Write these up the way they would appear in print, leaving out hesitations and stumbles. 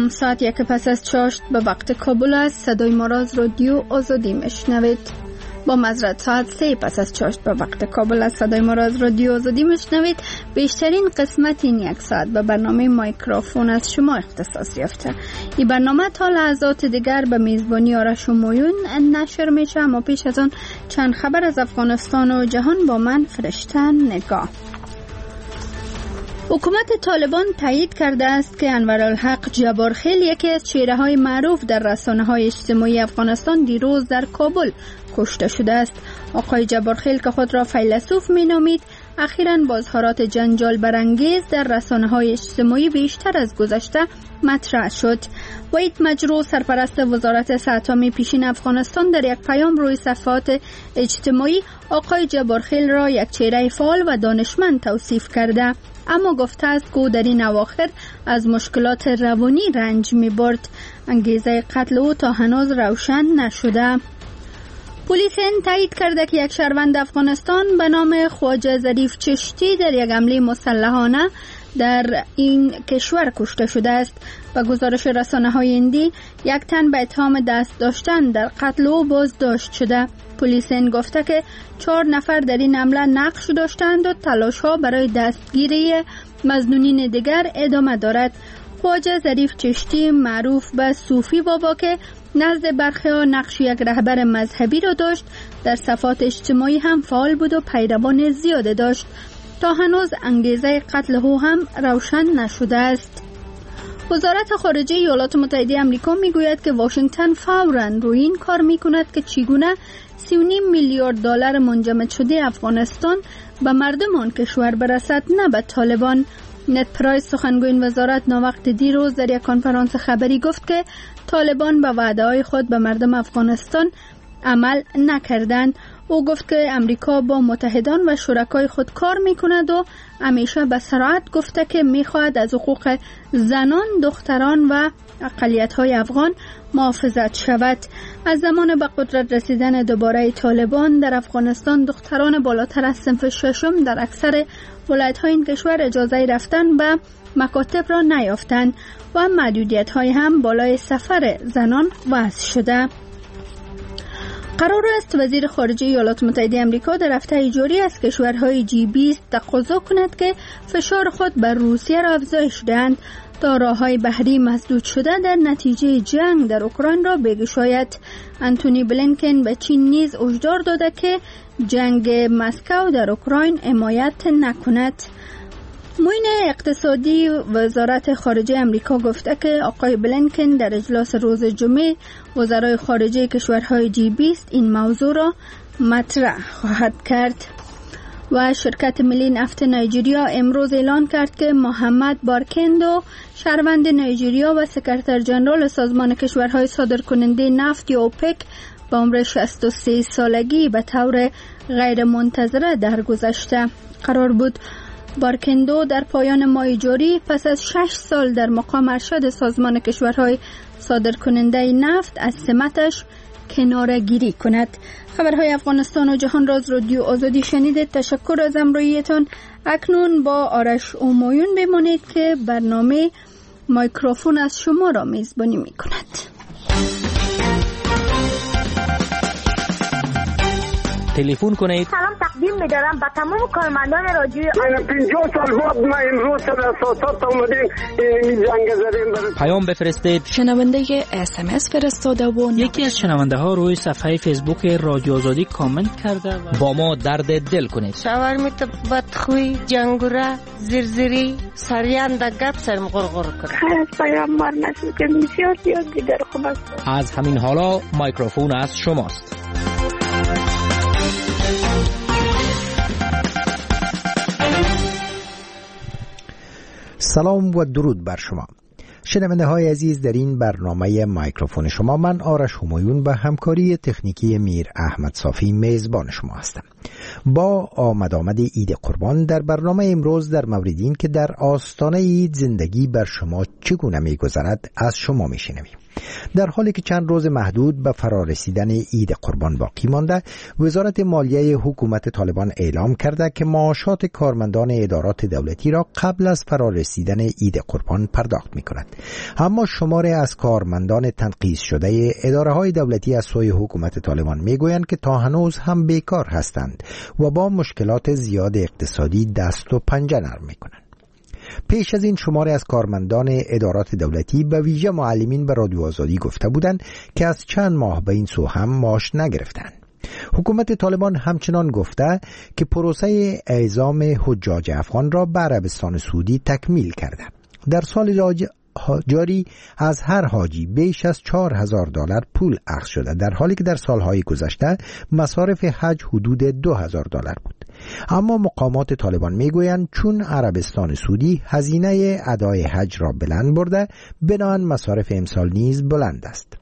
سلام، ساعت 1 پس از چاشت به وقت کابل است. صدای ما را از رادیو آزادی میشنوید. با معذرت ساعت 3 پس از چاشت به وقت کابل است. صدای ما را از رادیو آزادی میشنوید. بیشترین قسمت این یک ساعت به برنامه مایکروفون از شما اختصاص یافته. این برنامه تا لحظات دیگر به میزبانی آرش همایون نشر میشه، اما پیش از آن چند خبر از افغانستان و جهان با من فرشته نگاه. حکومت طالبان تایید کرده است که انورالحق جبارخیل، یکی از چهره‌های معروف در رسانه‌های اجتماعی افغانستان، دیروز در کابل کشته شده است. آقای جبارخیل که خود را فیلسوف می‌نامید، اخیراً با اظهارات جنجال برانگیز در رسانه‌های اجتماعی بیشتر از گذشته مطرح شد. وحید مجروح، سرپرست وزارت صحت عامه پیشین افغانستان، در یک پیام روی صفحات اجتماعی آقای جبارخیل را یک چهره فعال و دانشمند توصیف کرده، اما گفته است که او در این اواخر از مشکلات روانی رنج می‌برد. انگیزه قتل او تا هنوز روشن نشده. پلیس هند تایید کرده که یک شهروند افغانستان به نام خواجه ظریف چشتی در یک حمله مسلحانه در این کشور کشته شده است. به گزارش رسانه‌های هندی، یک تن به اتهام دست داشتن در قتل او بازداشت شده. پلیس هند گفته که 4 نفر در این حمله نقش داشتند و تلاش‌ها برای دستگیری مظنونین دیگر ادامه دارد. خواجه ظریف چشتی، معروف به صوفی بابا که نزد برخی‌ها نقش یک رهبر مذهبی را داشت، در صفحات اجتماعی هم فعال بود و پیروان زیاد داشت. تا هنوز انگیزه قتل او هم روشن نشده است. وزارت خارجه ایالات متحده آمریکا میگوید که واشنگتن فوراً روی این کار میکند که چگونه 3.5 میلیارد دلار منجمد شده افغانستان به مردم آن کشور برسد، نه به طالبان. نت پرایس، سخنگوی این وزارت، ناوقت دیروز در یک کنفرانس خبری گفت که طالبان به وعده‌های خود به مردم افغانستان عمل نکردند. او گفت که امریکا با متحدان و شرکای خود کار میکند و همیشه به سرعت گفته که میخواهد از حقوق زنان، دختران و اقلیت‌های افغان محافظت شود. از زمان به قدرت رسیدن دوباره طالبان در افغانستان، دختران بالاتر از صنف ششم در اکثر ولایت‌های این کشور اجازه رفتن به مکاتب را نیافتند و محدودیت‌های هم بالای سفر زنان وضع شده. قرار است وزیر خارجه ایالات متحده آمریکا در هفته جاری از کشورهای G20 تقاضا کند که فشار خود بر روسیه را افزایش دهند تا راههای بحری مسدود شده در نتیجه جنگ در اوکراین را بگشاید. انتونی بلینکن به چین نیز هشدار داده که جنگ مسکو در اوکراین حمایت نکند. معین اقتصادی وزارت خارجه امریکا گفته که آقای بلینکن در اجلاس روز جمعه وزرای خارجه کشورهای G20 این موضوع را مطرح خواهد کرد. و شرکت ملی نفت نایجریا امروز اعلان کرد که محمد بارکندو، شهروند نایجریا و سکرتر ژنرال سازمان کشورهای صادرکننده نفت یا اوپک، به عمر 63 سالگی به طور غیر منتظره درگذشته. قرار بود بارکندو در پایان ماه جاری پس از 6 سال در مقام ارشد سازمان کشورهای صادرکننده نفت از سمتش کناره‌گیری کند. خبرهای افغانستان و جهان را از رادیو آزادی شنیدید. تشکر از همراهیتان. اکنون با آرش همایون بمانید که برنامه مایکروفون از شما را میزبانی می‌کند. تلفن کنید. سلام تقدیم می‌دارم به تمام کارمندان رادیو. 50 سال بعد ما امروز سر اساسات اومدیم این جنگ زدیم. پیام بفرستید. شنونده SMS فرستاده و یکی از شنونده ها روی صفحه فیسبوک رادیو آزادی کامنت کرده و با ما درد دل کنید. شاورمیت بدخوی، جنگوره، زرزری، سریان در گپ سرم غرغر کرد. از پیام مار نشد که بسیار زیاد دیگر خوب است. از همین حالا مایکروفون از شماست. سلام و درود بر شما شنونده های عزیز. در این برنامه مایکروفون شما من آرش همایون به همکاری تکنیکی میر احمد صافی میزبان شما هستم. با آمد عید قربان در برنامه امروز در مورد این که در آستانه عید زندگی بر شما چگونه می‌گذرد از شما می‌شنویم. در حالی که چند روز محدود به فرارسیدن عید قربان باقی مانده، وزارت مالیه حکومت طالبان اعلام کرده که معاشات کارمندان ادارات دولتی را قبل از فرارسیدن عید قربان پرداخت می‌کند. اما شماری از کارمندان تنقیض شده اداره‌های دولتی از سوی حکومت طالبان می‌گویند که تا هنوز هم بیکار هستند و با مشکلات زیاد اقتصادی دست و پنجه نرم می‌کنند. پیش از این شماری از کارمندان ادارات دولتی به ویژه معلمین به رادیو آزادی گفته بودند که از چند ماه به این سو هم معاش نگرفتند. حکومت طالبان همچنان گفته که پروسه اعزام حجاج افغان را به عربستان سعودی تکمیل کرده. در سال جاری از هر حاجی بیش از $4,000 پول اخذ شده، در حالی که در سالهای گذشته مصارف حج حدود $2,000 بود. اما مقامات طالبان میگویند چون عربستان سعودی هزینه ادای حج را بلند برده، بنابراین مصارف امسال نیز بلند است.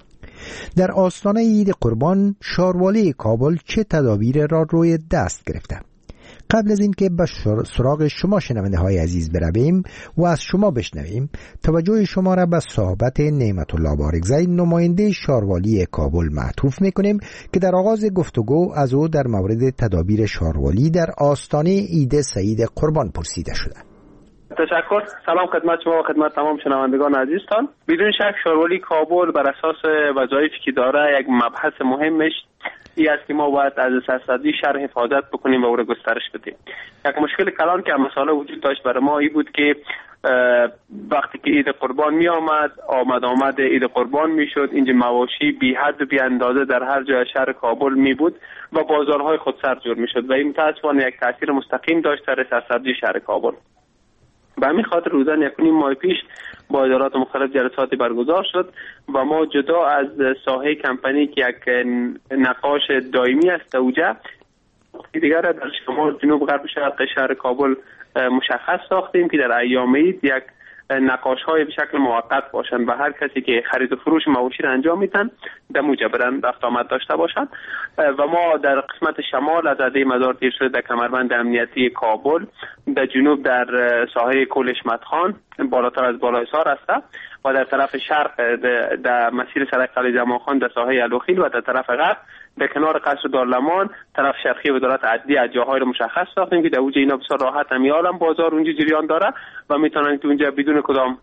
در آستانه عید قربان شاروالی کابل چه تدابیر را روی دست گرفته؟ قبل از اینکه به سراغ شما شنونده های عزیز برویم و از شما بشنویم، توجه شما را به صحبت نعمت الله بارگزی نماینده شاروالی کابل معطوف میکنیم که در آغاز گفتگو از او در مورد تدابیر شاروالی در آستانه عید سعید قربان پرسیده شده. تشکر. سلام خدمت شما و خدمت تمام شنوندگان عزیزتان. بدون شک شاروالی کابل بر اساس وظایفی که داره یک مبحث مهمش این است که ما باید از سرسبزی شهر حفاظت بکنیم و او را گسترش بدیم. یک مشکل کلان که مسئله وجود داشت برای ما این بود که وقتی که عید قربان می آمد عید قربان می شد، اینجا مواشی بی حد و بی اندازه در هر جای شهر کابل می بود و بازارهای خودسر جور می شد و این متاسفانه یک تاثیر مستقیم داشت در سرسبزی شهر کابل. به همین خاطر روزان 1.5 ماه پیش با ادارات مختلف جلساتی برگزار شد و ما جدا از ساحه کمپانی که یک نقاش دائمی است اوجه دیگر در شمال جنوب غرب شرق شهر کابل مشخص ساختیم که در ایام عید یک نقاش‌های به شکل موقت باشند و هر کسی که خرید و فروش مواشی را انجام میدن در مجبرن رفت آمد داشته باشند و ما در قسمت شمال از عده مزار تیر شده در کمربند امنیتی کابل، در جنوب در ساحه کل حشمتخان بالاتر از بالایسار است و در طرف شرق در مسیر سرک قلعه جمالخان در ساحه الوخیل و در طرف غرب به کنار قصر دارالمان طرف شرقی وزارت عدلیه از جاهای رو مشخص ساختیم که در اوج اینا بسیار راحت عالم بازار اونجا جریان داره و میتونن که اونجا بدون کدام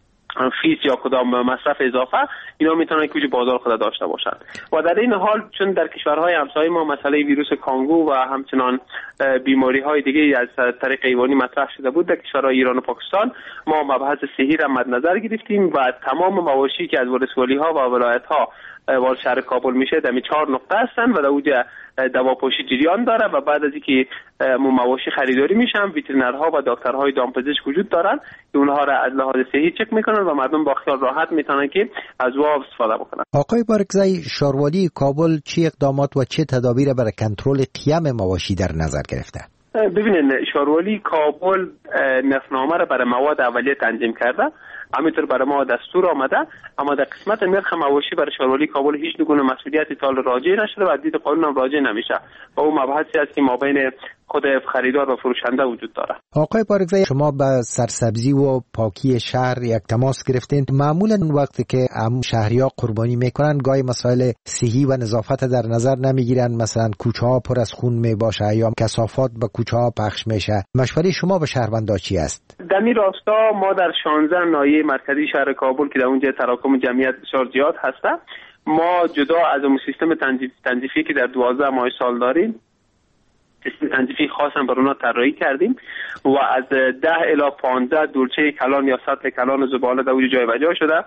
فیس یا کدام مصرف اضافه اینا میتونن که اونجا بازار خود داشته باشن. و در این حال چون در کشورهای همسایه ما مسئله ویروس کانگو و همچنان بیماری های دیگه از طریق حیوانی مطرح شده بود، در کشورهای ایران و پاکستان ما مبحث صحی را مد نظر گرفتیم و تمام مواشی که از ولسوالی ها و ولایت ها وارد شهر کابل میشه در 4 نقطه هستن و در اوجه دواپوشی جریان داره و بعد از اینکه مواشی خریداری میشن وترینرها و دکترهای دامپزشک وجود دارن که اونها را از لحاظ صحی چک میکنن و مردم با خیال راحت میتونن که از او استفاده بکنن. آقای بارگزی، شاروالی کابل چه اقدامات و چه تدابیر برای کنترل قیام مواشی در نظر گرفته؟ ببینید شاروالی کابل نرخنامه را برای مواد اولیه تنظیم کرده، همینطور برای ما دستور آمده، اما در قسمت نرخ مواشی برای شاروالی کابل هیچ گونه مسئولیتی تا راجع نشده و دید قانون هم راجع نمیشه و اون مبحثی است که ما بین خود خریدار و فروشنده وجود داره. آقای بارگزی، شما به سرسبزی و پاکی شهر یک تماس گرفتین. معمولا وقتی که شهری‌ها قربانی میکنن گاهی مسائل صحی و نظافت در نظر نمیگیرن، مثلا کوچه ها پر از خون میباشه یا کثافات به کوچه ها پخش میشه. مشوره شما به شهروندان چی است؟ در این راستا ما در 16 ناحیه مرکزی شهر کابل که در اونجا تراکم جمعیت بسیار زیاد هسته، ما جدا از اون سیستم تنظیفی که در 12 ماه سال داریم سیستم تنظیفی خاص هم برای اونا طراحی کردیم و از 10 الی 15 دورچه کلان یا سطح کلان و زباله در اونجا جای و جا شده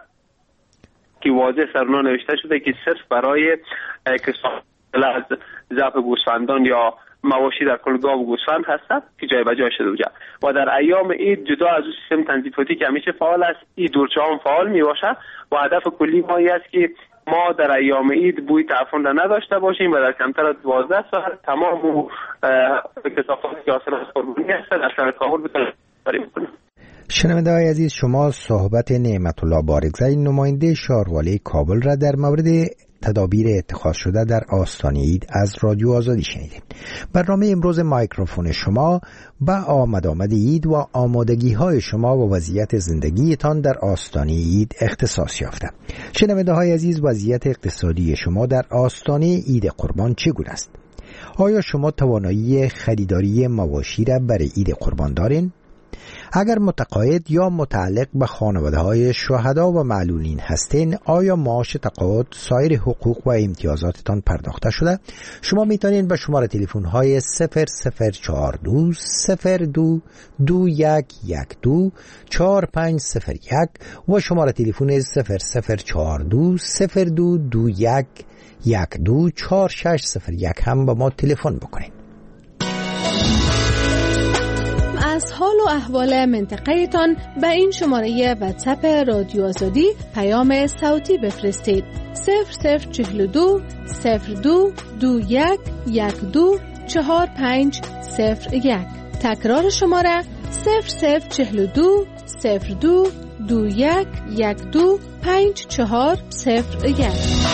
که واضح سر اونا نوشته شده که صرف برای کسافت از ضعف گوسفندان یا مواشی در کل گاو و گوسفند هستند که جای و جا شده اونجا و در ایام عید جدا از اون سیستم تنظیفاتی که همیشه فعال است این دورچه هم فعال می باشه و هدف کلی ما است که ما در ایام عید بوی تعفن را نداشته باشیم و در کمتر از 12 ساعت تمام کثافات که حاصل از قربانی هست در شهر کابل بتونیم. شنونده های عزیز، شما صحبت نعمت الله بارگزی نماینده شاروالی کابل را در مورد تدابیر اتخاذ شده در آستانه عید از رادیو آزادی شنیدید. برنامه امروز مایکروفون شما با آمد عید و آمادگی های شما و وضعیت زندگیتان در آستانه عید اختصاص یافته. شنونده های عزیز، وضعیت اقتصادی شما در آستانه عید قربان چگونه است؟ آیا شما توانایی خریداری مواشی را برای عید قربان دارین؟ اگر متقاعد یا متعلق به خانواده های شهدا و معلولین هستین، آیا معاش تقاعد، سایر حقوق و امتیازاتتان پرداخته شده؟ شما میتونین به شماره تلفن های 0042 02 2112 4501 و شماره تلفن 0042 02 2112 4601 هم با ما تلفن بکنین. از حال و احوال منطقه‌تان به این شماره واتساپ رادیو آزادی پیام صوتی بفرستید. 0042 02 21 12 4501. تکرار شماره 0042 02 21 12 5401.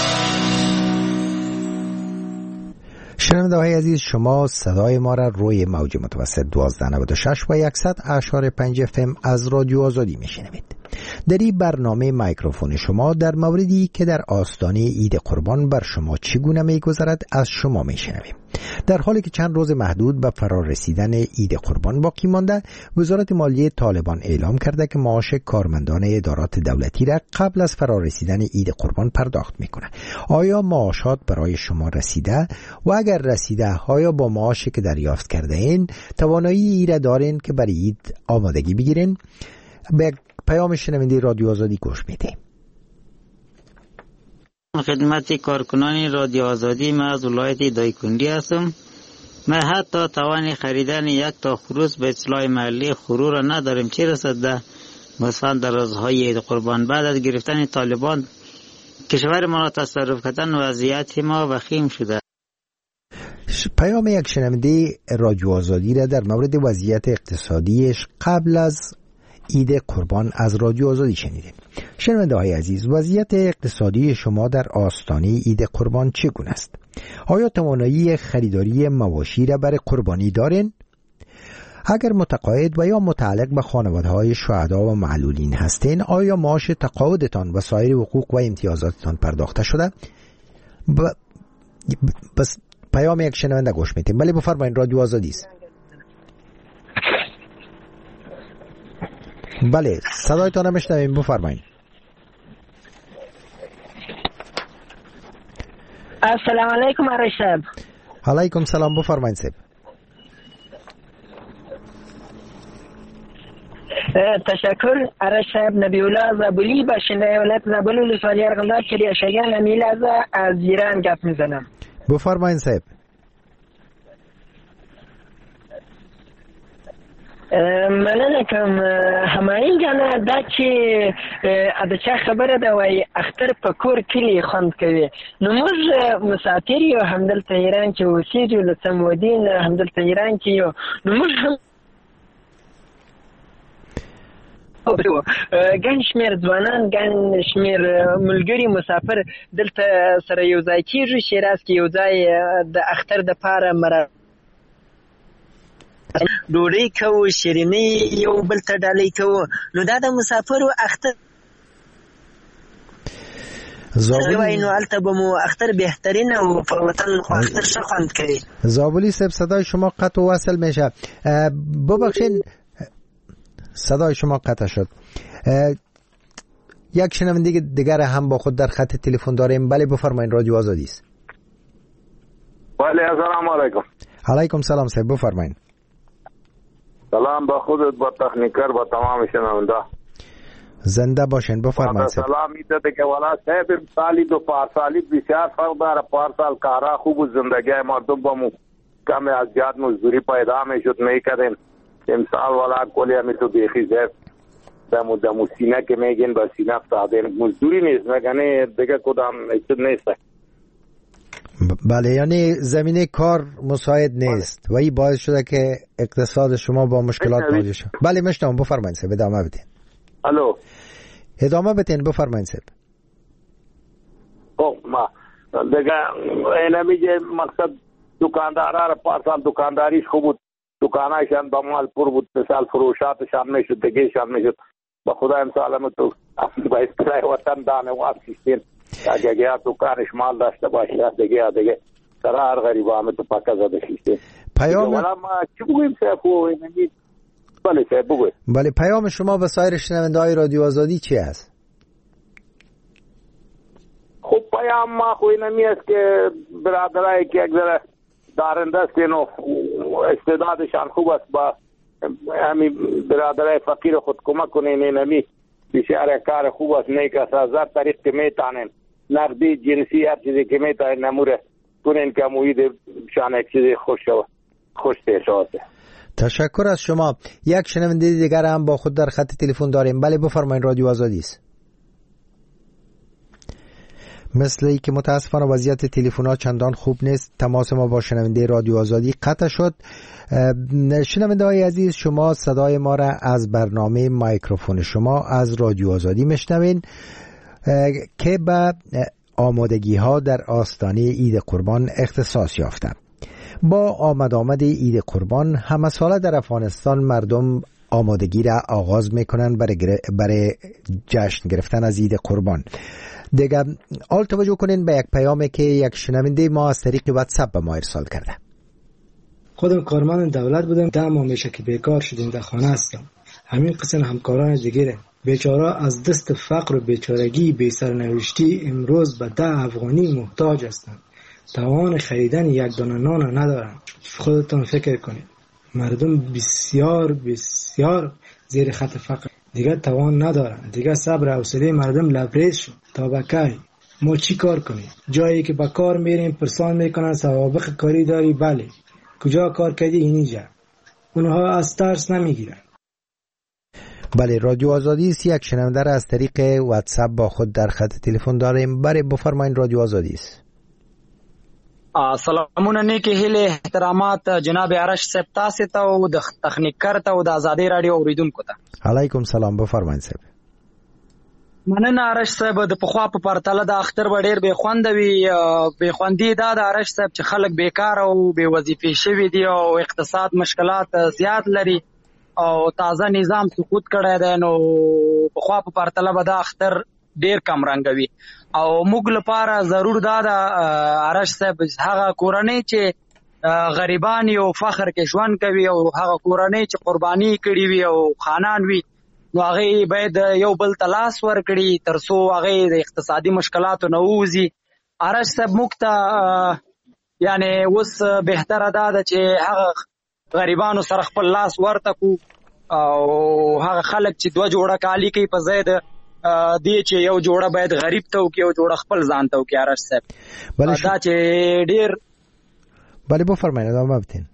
شنونده های عزیز، شما صدای ما را روی موج متوسط 1296 و 100.5 FM از رادیو آزادی میشنوید. در این برنامه میکروفون شما در موردی که در آستانه عید قربان بر شما چگونه میگذرد از شما میشنویم. در حالی که چند روز محدود به فرار رسیدن عید قربان باقی مانده، وزارت مالیه طالبان اعلام کرده که معاش کارمندان ادارات دولتی را قبل از فرار رسیدن عید قربان پرداخت میکنه. آیا معاشات برای شما رسیده؟ و اگر رسیده، آیا با معاشی که دریافت کرده این توانایی ای را دارین که برای عید آمادگی بگیرین؟ به پیام شنونده رادیو آزادی گوش میدیم. خدمت کارکنان رادیو آزادی، من از ولایت دایکنډي هستم. من حتی توان خریدن یک تا خروس به اصلاح محلی خرو را ندارم، چه رسد ده مثلا در روزهای عید قربان. بعد از گرفتن طالبان کشور ما را تصرف کردن، وضعیت ما وخیم شده. پیام یک شنونده رادیو آزادی را در مورد وضعیت اقتصادیش قبل از عید قربان از رادیو آزادی شنیدیم. شنونده های عزیز، وضعیت اقتصادی شما در آستانه عید قربان چگونه است؟ آیا توانایی خریداری مواشی را برای قربانی دارین؟ اگر متقاعد و یا متعلق به خانواده های شهدا و معلولین هستین، آیا معاش تقاعدتان و سایر حقوق و امتیازاتتان پرداخته شده؟ بس پیام یک شنونده گوش میدیم. بله بفرمایید، رادیو آزادی است. بله صدایتان میشنویم، بفرمایید. السلام علیکم آرش صاحب. علیکم سلام، بفرمایید صاحب. تشکر آرش صاحب. نبی الله زابلی، باشنده ولایت زابل ولسوالی ارغنداب کلی اشگان امیل از ایران گپ میزنم. بفرمایید صاحب. مننه کوم. همایین جانه دا چې د چا خبره ده وایي اختر په کور کلي خوند کوي. نو موږ مسافر یو، همدلته ایران کې اوسېږو، له څه مودې نه همدلته ایران کې یو. نو موږ هم ګڼ شمېر ځوانان، ګڼ شمېر ملګري مسافر دلته سره یو ځای کېږو. شیراز کې یو ځای د اختر دپاره ډوډۍ کوو، شیریني یو بل ته ډالۍ کوو. نو دا د مسافرو اختر وای، نو هلته به مو اختر بهترینه و په وطن خو اختر ښه خوند کوي. زابلی صاحب صدای شما قطع و وصل میشه. ببخشین صدای شما قطع شد. یک شنونده دیگر هم با خود در خط تلفن داریم. بله بفرمایید، رادیو آزادی است. بله السلام علیکم. علیکم سلام صاحب، بفرمایید. سلام با خودت، با تکنیکر، با تمام شنونده. زنده باشین، بفرمایید. سلام میده که والا صاحب سالی دو پارسالی بسیار فرق داره. پارسال کارا خوب زندگی مردم با مو کم از زیاد مزدوری پیدا میشد میکردیم. امسال والا کلی همی تو بیخی زیب دمو سینه که میگین با سینه افتادین. مزدوری نیست مگنه دیگه کدام ایچود نیست. بله، یعنی زمینه کار مساعد نیست و این باعث شده که اقتصاد شما با مشکلات مواجه شد. بله میشنوم، بفرمایید صاحب، ادامه بدین. الو، ادامه بدین، بفرمایید صاحب. خب ما دیگه اینمی که مقصد دکاندارا را پارسال دکانداریش خوب بود، دکانایشان با مال پر بود، مثال فروشاتشان میشد، دیگهشان میشد. با خدا امسال هم تو با اصطلاح وطن دانه واب سیستین اگه دکانش مال داشته باشه دیگه سر هر غریبا هم تو پاکه زده سیستین. ولی ما چی بگویم سیفو اینمی؟ بله سیف بگویم. بله، پیام شما به سایر شنونده های رادیو آزادی چی است؟ خب پیام ما خوی نمی است که برادرایی که یک ذره دارنده استین و استعدادشان خوب است با همین برادرای فقیر خود کمک کنین. نمی بسیار کار خوب است، نیک است، از هر طریق که میتانین نقدی جنسی هر چیزی که میتانین نموره کنین که محیط شان یک چیزی خوش پیش آسه. تشکر از شما. یک شنونده دیگر هم با خود در خط تلفن داریم. بله بفرمایید، رادیو آزادی است. مثل ای که متاسفانه وضعیت تلفن‌ها چندان خوب نیست، تماس ما با شنونده رادیو آزادی قطع شد. شنونده های عزیز، شما صدای ما را از برنامه مایکروفون شما از رادیو آزادی میشنوین که به آمادگی ها در آستانه عید قربان اختصاص یافته. با آمد عید قربان همه ساله در افغانستان مردم آمادگی را آغاز میکنن برای جشن گرفتن از عید قربان. دیگه آل توجه کنین به یک پیامی که یک شنونده ما از طریق واتساپ به ما ارسال کرده. خودم کارمند دولت بودم، 10 ماه میشه که بیکار شدیم، در خانه هستم. همین قسم همکاران دیگه بیچاره از دست فقر و بیچارگی بی سرنوشتی امروز به 10 افغانی محتاج هستند. توان خریدن یک دانه نان ندارن. خودتان فکر کنید، مردم بسیار بسیار زیر خط فقر دیگه توان ندارن. دیگه صبر و حوصله مردم لبریز شد. تا بکی ما چی کار کنیم؟ جایی که با کار میریم پرسان میکنن سوابق کاری داری؟ بله. کجا کار کردی؟ اینجا. اونها از ترس نمیگیرن. بله، رادیو آزادی است. یک شنونده را از طریق واتساپ با خود در خط تلفن داریم. بله بفرمایید، رادیو آزادی است. سلامونه نیکی هیله احترامات جناب عرش صاحب تاسو ته او د تخنیکر ته او د آزادی رادیو اوریدونکو ته. علیکم سلام، بفرمایئ صاحب. مننه عرش صاحب، د پخوا په پرتله د اختر ډیر به خوند وی به خوندي دا د عرش صاحب چې خلک بیکار او به وظیفې شوي دي او اقتصاد مشکلات زیات لري او تازه نظام سقوط کړی دی، نو پخوا په پرتله به د اختر ډیر کم رنګوي او موږ لپاره ضرور دا د عرش صاحب هغه کورنۍ چې غریبان یو فخر کې ژوند کوي او هغه کورنۍ چې قرباني کړي وي او خانان وي، نو هغه باید یو بل تلاس ورکړي ترڅو هغه د اقتصادي مشکلاتو نه ووځي. عرش صاحب موږ ته یعنی اوس بهتره ده چې هغه غریبانو سره خپل لاس ورته کو او هغه خلک چې 2 جوړه کالی کوي په ځای د دی چې یو جوړه باید غریب ته وکړي او جوړه خپل ځان ته وکړي. عرش صاحب دا چې ډیر بله بفرمایید ادامه بدین.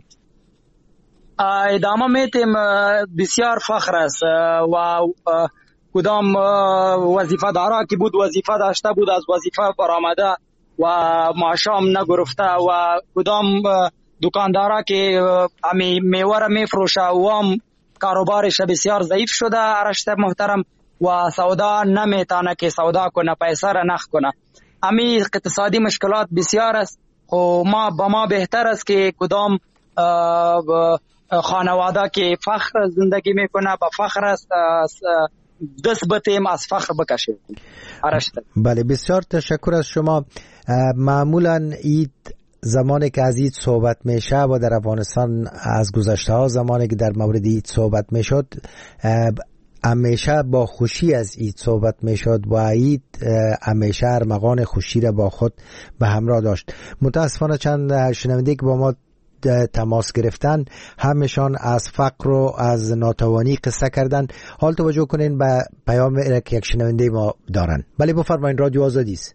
ادامه میتیم. بسیار فخر است و کدام وظیفه دارا که بود وظیفه داشته بود از وظیفه برآمده و معاشم نگرفته و کدام دکاندارا که میوه را میفروشه و هم کاروبارش بسیار ضعیف شده عرش صاحب محترم و سودا نمیتانه که سودا کنه، پیسه را نخ کنه. امی اقتصادی مشکلات بسیار است و ما بهتر است که کدام خانواده که فخر زندگی میکنه با فخر است دست بتیم از فخر بکشیم. بله بسیار تشکر از شما. معمولا عید زمانی که از عید صحبت میشه و در افغانستان از گذشته ها زمانی که در مورد عید صحبت میشد همیشه با خوشی از عید صحبت میشد و عید همیشه ارمغان خوشی را با خود به همراه داشت. متاسفانه چند شنونده که با ما تماس گرفتن همشان از فقر و از ناتوانی قصه کردن. حال توجه کنین به پیام که یک شنونده ما دارن. بله بفرمایید، رادیو آزادی است.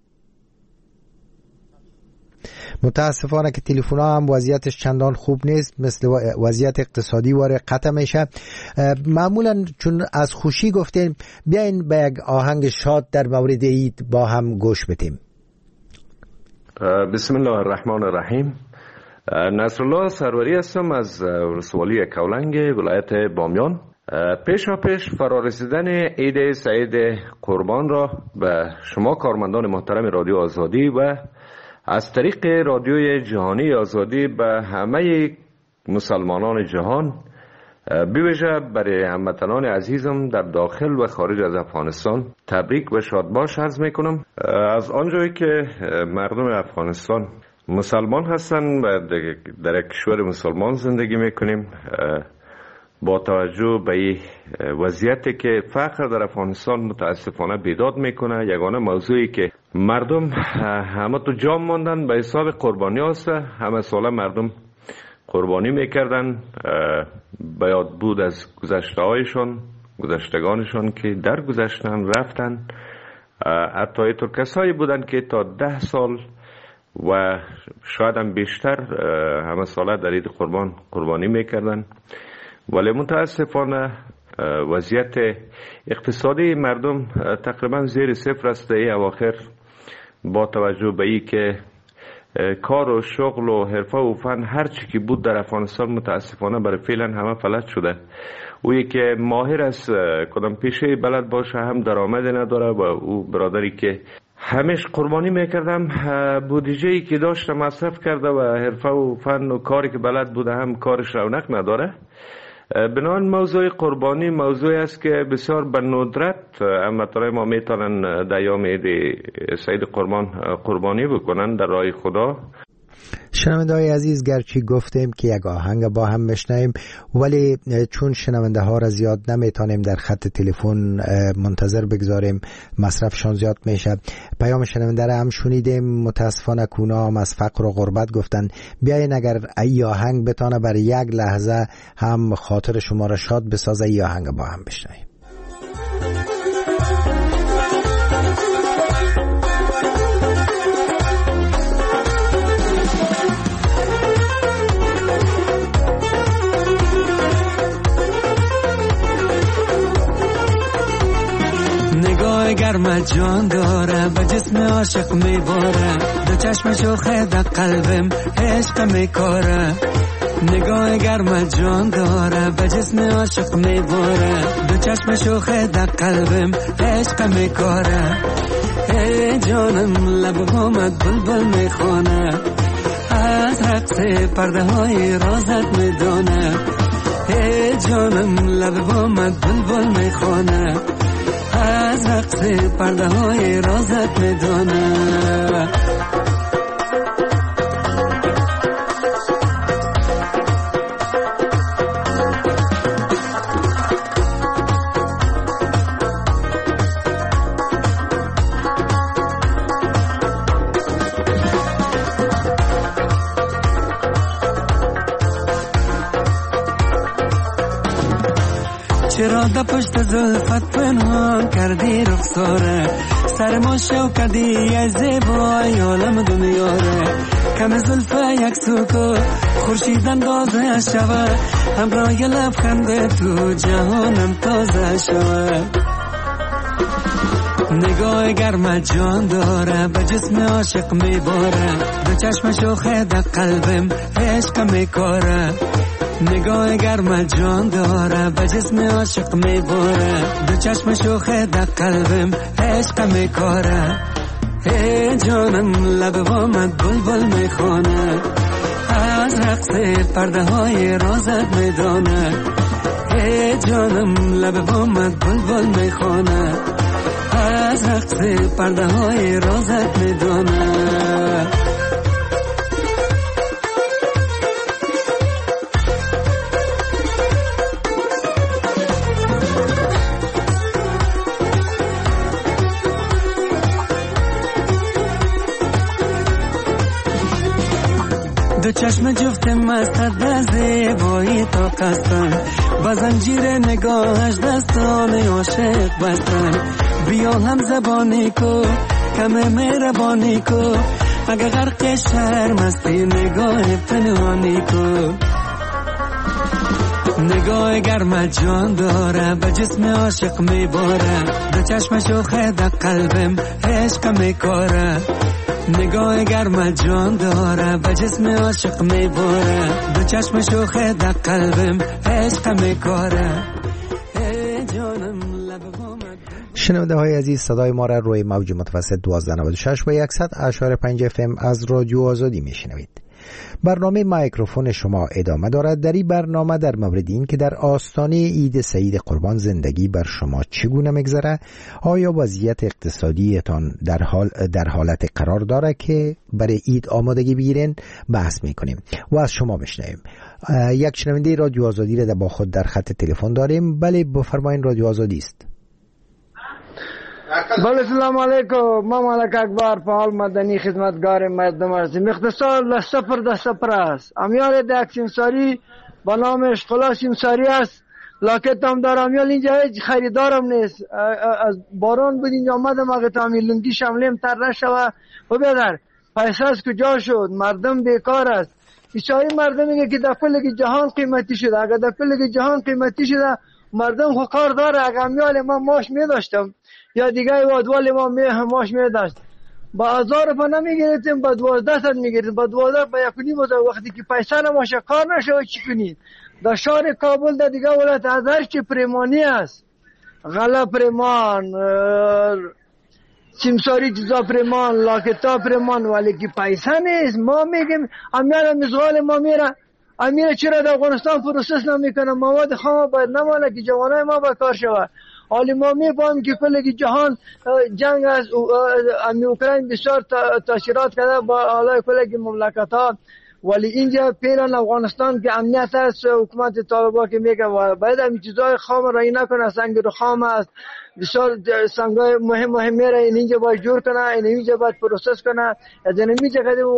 متاسفانه که تلفن ها هم وضعیتش چندان خوب نیست، مثل وضعیت اقتصادی واره قطع میشه. معمولا چون از خوشی گفتیم بیاین به یک آهنگ شاد در مورد عید با هم گوش بدیم. بسم الله الرحمن الرحیم. نصرالله سروری هستم از ولسوالی کولنگ ولایت بامیان. پیش فرارسیدن عید سعید قربان را به شما کارمندان محترم رادیو آزادی و از طریق رادیوی جهانی آزادی به همه مسلمانان جهان بویژه برای هموطنان عزیزم در داخل و خارج از افغانستان تبریک و شادباش عرض میکنم. از آنجایی که مردم افغانستان مسلمان هستند و در یک کشور مسلمان زندگی میکنیم، با توجه به وضعیتی که فقر در افغانستان متاسفانه بیداد میکنه، یگانه موضوعی که مردم همه تو جام ماندن به حساب قربانی هست. همه ساله مردم قربانی میکردن، به یاد بود از گذشتگانشان که در گذشتن رفتن. حتی اینطور کسایی بودن که تا 10 سال و شاید هم بیشتر همه ساله در عید قربانی میکردن، ولی متاسفانه وضعیت اقتصادی مردم تقریبا زیر صفر است. این اواخر با توجه به این که کار و شغل و حرفه و فن هر چی که بود در افغانستان متاسفانه برای فعلا همه فلج شده. اویی که ماهر است کدام پیشه بلد باشه هم درآمد نداره و او برادری که همیشه قربانی میکردم بودجه‌ای که داشته مصرف کرده و حرفه و فن و کاری که بلد بوده هم کارش رونق نداره. بنابراین موضوع قربانی موضوعی است که بسیار به ندرت هموطنان ما میتونن در یوم عید سعید قربانی بکنن در راه خدا. شنونده های عزیز، گرچه گفتیم که یک آهنگ با هم بشنویم، ولی چون شنونده ها را زیاد نمیتونیم در خط تلفن منتظر بگذاریم، مصرفشان زیاد میشه. پیام شنونده را هم شنیدیم، متاسفانه کونا هم از فقر و غربت گفتن. بیاین اگر ای آهنگ بتانه برای یک لحظه هم خاطر شما را شاد بسازه، ای آهنگ با هم بشنویم. گرم جان داره به جسم عاشق میباره، دو چشم شوخه در قلبم عشق میکاره. نگاه گرم جان داره به جسم عاشق میباره، دو چشم شوخه در قلبم عشق میکاره. ای جانم لب بامت بلبل میخونه، از رقص پرده های رازت میدونه. ای جانم لب بامت بلبل میخونه، از رقص پرده های رازت میدونه. چرا در پشت زلفت پنهان کردی رخساره، سر ما شو کردی ای زیبای عالم دنیاره. کم زلفه یک سوکو خورشید اندازه شوه، همراه لبخند تو جهانم تازه شوه. نگاه گرم جان داره به جسم عاشق میباره، دو چشم شوخه در قلبم عشق میکاره. نگاه گرم جان داره به جسم عاشق میباره، دو چشم شوخه در قلبم عشق میکاره. ای جانم لب بامت بلبل میخونه، از رقص پرده های رازت میدونه. ای جانم لب بامت بلبل میخونه، از رقص پرده های رازت میدونه. دو چشم جفت مستت در زیبایی تا قصدن، با زنجیر نگاهش دستان عاشق بستن. بیا هم زبانی کو کم مهربانی کو، اگه غرق شرم هستی نگاه پنهانی کو. نگاه گرم جان داره به جسم عاشق میباره، دو چشم شوخه در قلبم عشق میکاره. نگاه گرم جان داره به جسم عاشق میباره، دو چشم شوخه در قلبم عشق میکاره. شنونده های عزیز، صدای ما را روی موج متوسط 1296 و 100.5 FM از رادیو آزادی میشنوید. برنامه مایکروفون شما ادامه دارد. در این برنامه در مورد این که در آستانه عید سعید قربان زندگی بر شما چگونه میگذره، آیا وضعیت اقتصادیتان در حالت قرار داره که برای عید آمادگی بگیرین، بحث میکنیم و از شما میشنویم. یک شنونده رادیو آزادی را با خود در خط تلفن داریم. بله بفرمایید، رادیو آزادی است. بله سلام علیکم. ما ملک اکبر فعال مدنی خدمتگار مردم هستیم. اختصار لسفر ده سفر است. امیال ده اکسیمساری با نامش خلاص سیمساری است. لاکت هم دارم. امیال اینجا هیچ خریدارم نیست. از باران بود اینجا آمدم اگه تامی لنگی شملیم تر نشوه. و بیادر پیسه از کجا شد؟ مردم بیکار است. بیچاره مردم میگه که در کل جهان قیمتی شده. اگه در کل جهان قیمتی شده مردم خو کار داره. اگه امیال ما ماش میداشتم یا دیگه وادوال ما ماش میداشت با 1000 روپیه نمیگیریم، با 1200 میگیریم، با 12 با 1.5 وقتی که پیسه نماشه کار نشه چی کنید؟ در شهر کابل در دیگه ولایت هزار چی پریمانی است، غلا پریمان، سیمساری چیزا پریمان، لاکتا پریمان، ولی که پیسه نیست. ما میگیم امیال مزغال ما میره امیر چرا در افغانستان پروسس نمیکنه؟ مواد خام باید نمانه که جوانای ما با کار شود. حالی ما میفهمیم که کل جهان جنگ از اوکراین بسیار تاثیرات کرده با حالای کل مملکت ها، ولی اینجا پیران افغانستان که امنیت است، حکومت طالبان که میگه باید همین چیزای خام رایی نکنه. سنگ رو خام است، بسیار سنگای مهم میره اینجا باید جور کنه، اینجا باید پروسس کنه، از اینجا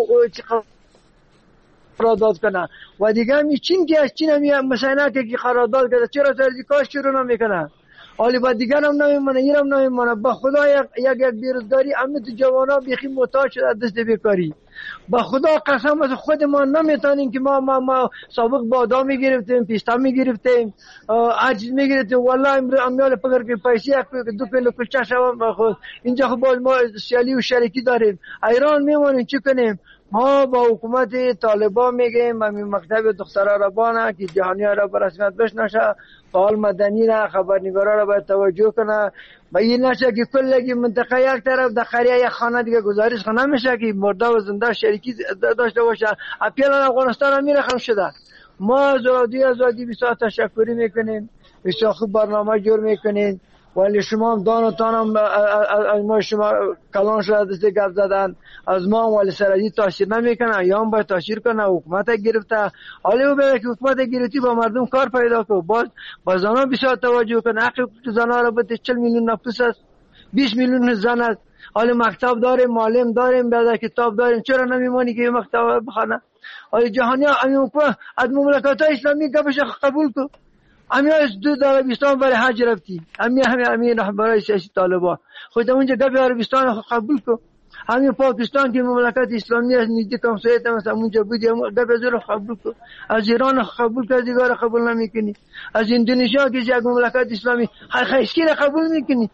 قرارداد کنه. و دیگه همی چین که از چین همی مساینا که قرارداد کرده چرا سرزی کاش شروع نمیکنه؟ حالی با دیگر هم نمیمونه، این هم نمیمونه. با خدا یک بیروزگاری همه تو جوانا بیخی محتاج شده دست بیکاری. با خدا قسم از خود ما نمیتونیم که ما سابق بادا میگرفتیم، پیستا میگرفتیم، عجز میگرفتیم. والله امیال پگر که پیسی یک دو کیلو کلچه شوم خود اینجا خب باز ما سیالی و شریکی داریم. ایران میمونیم چی کنیم؟ ما با حکومت طالبان میگیم همین مکتب دخترها را بانه که جهانی را به رسمیت بشناسه، فعال مدنی را خبرنگارا را باید توجه کنه و این نشه که کل منطقه یک طرف در قریه یک خانه دیگه گزارش خانه میشه که مرده و زنده شریکی داشته باشه. اپیل افغانستان هم میرخم شده. ما از رادیو بسیار تشکری میکنیم، بسیار خوب برنامه جور میکنین، ولی شما هم دان و تان هم از ما شما کلان شده دسته گفت زدن از ما هم ولی سرازی تاثیر نمیکنه یا هم باید تاثیر کنه. حکومت گرفته حالی او بگه که حکومت گرفتی با مردم کار پیدا کنه، با زنان بسیار توجه کنه. حقی زنان را بده 40 میلیون نفس است، 20 میلیون زن است. حالی مکتب داریم، معلم داریم، بعد کتاب داریم، چرا نمیمانی که مکتب بخونه؟ حالی جهانی از مملکت های اسلامی گفش قبول کن. همین از دو عربستان برای حج رفتی، همین رهبرای سیاسی طالبان خود اونجا گپ عربستان قبول کن. همین پاکستان که مملکت اسلامی است نزدیک همسایت هم اونجا بودی گپ از رو قبول کن. از ایران قبول کردی دیگر قبول نمیکنی. از اندونزیا که یک مملکت اسلامی خیسکی را قبول میکنی.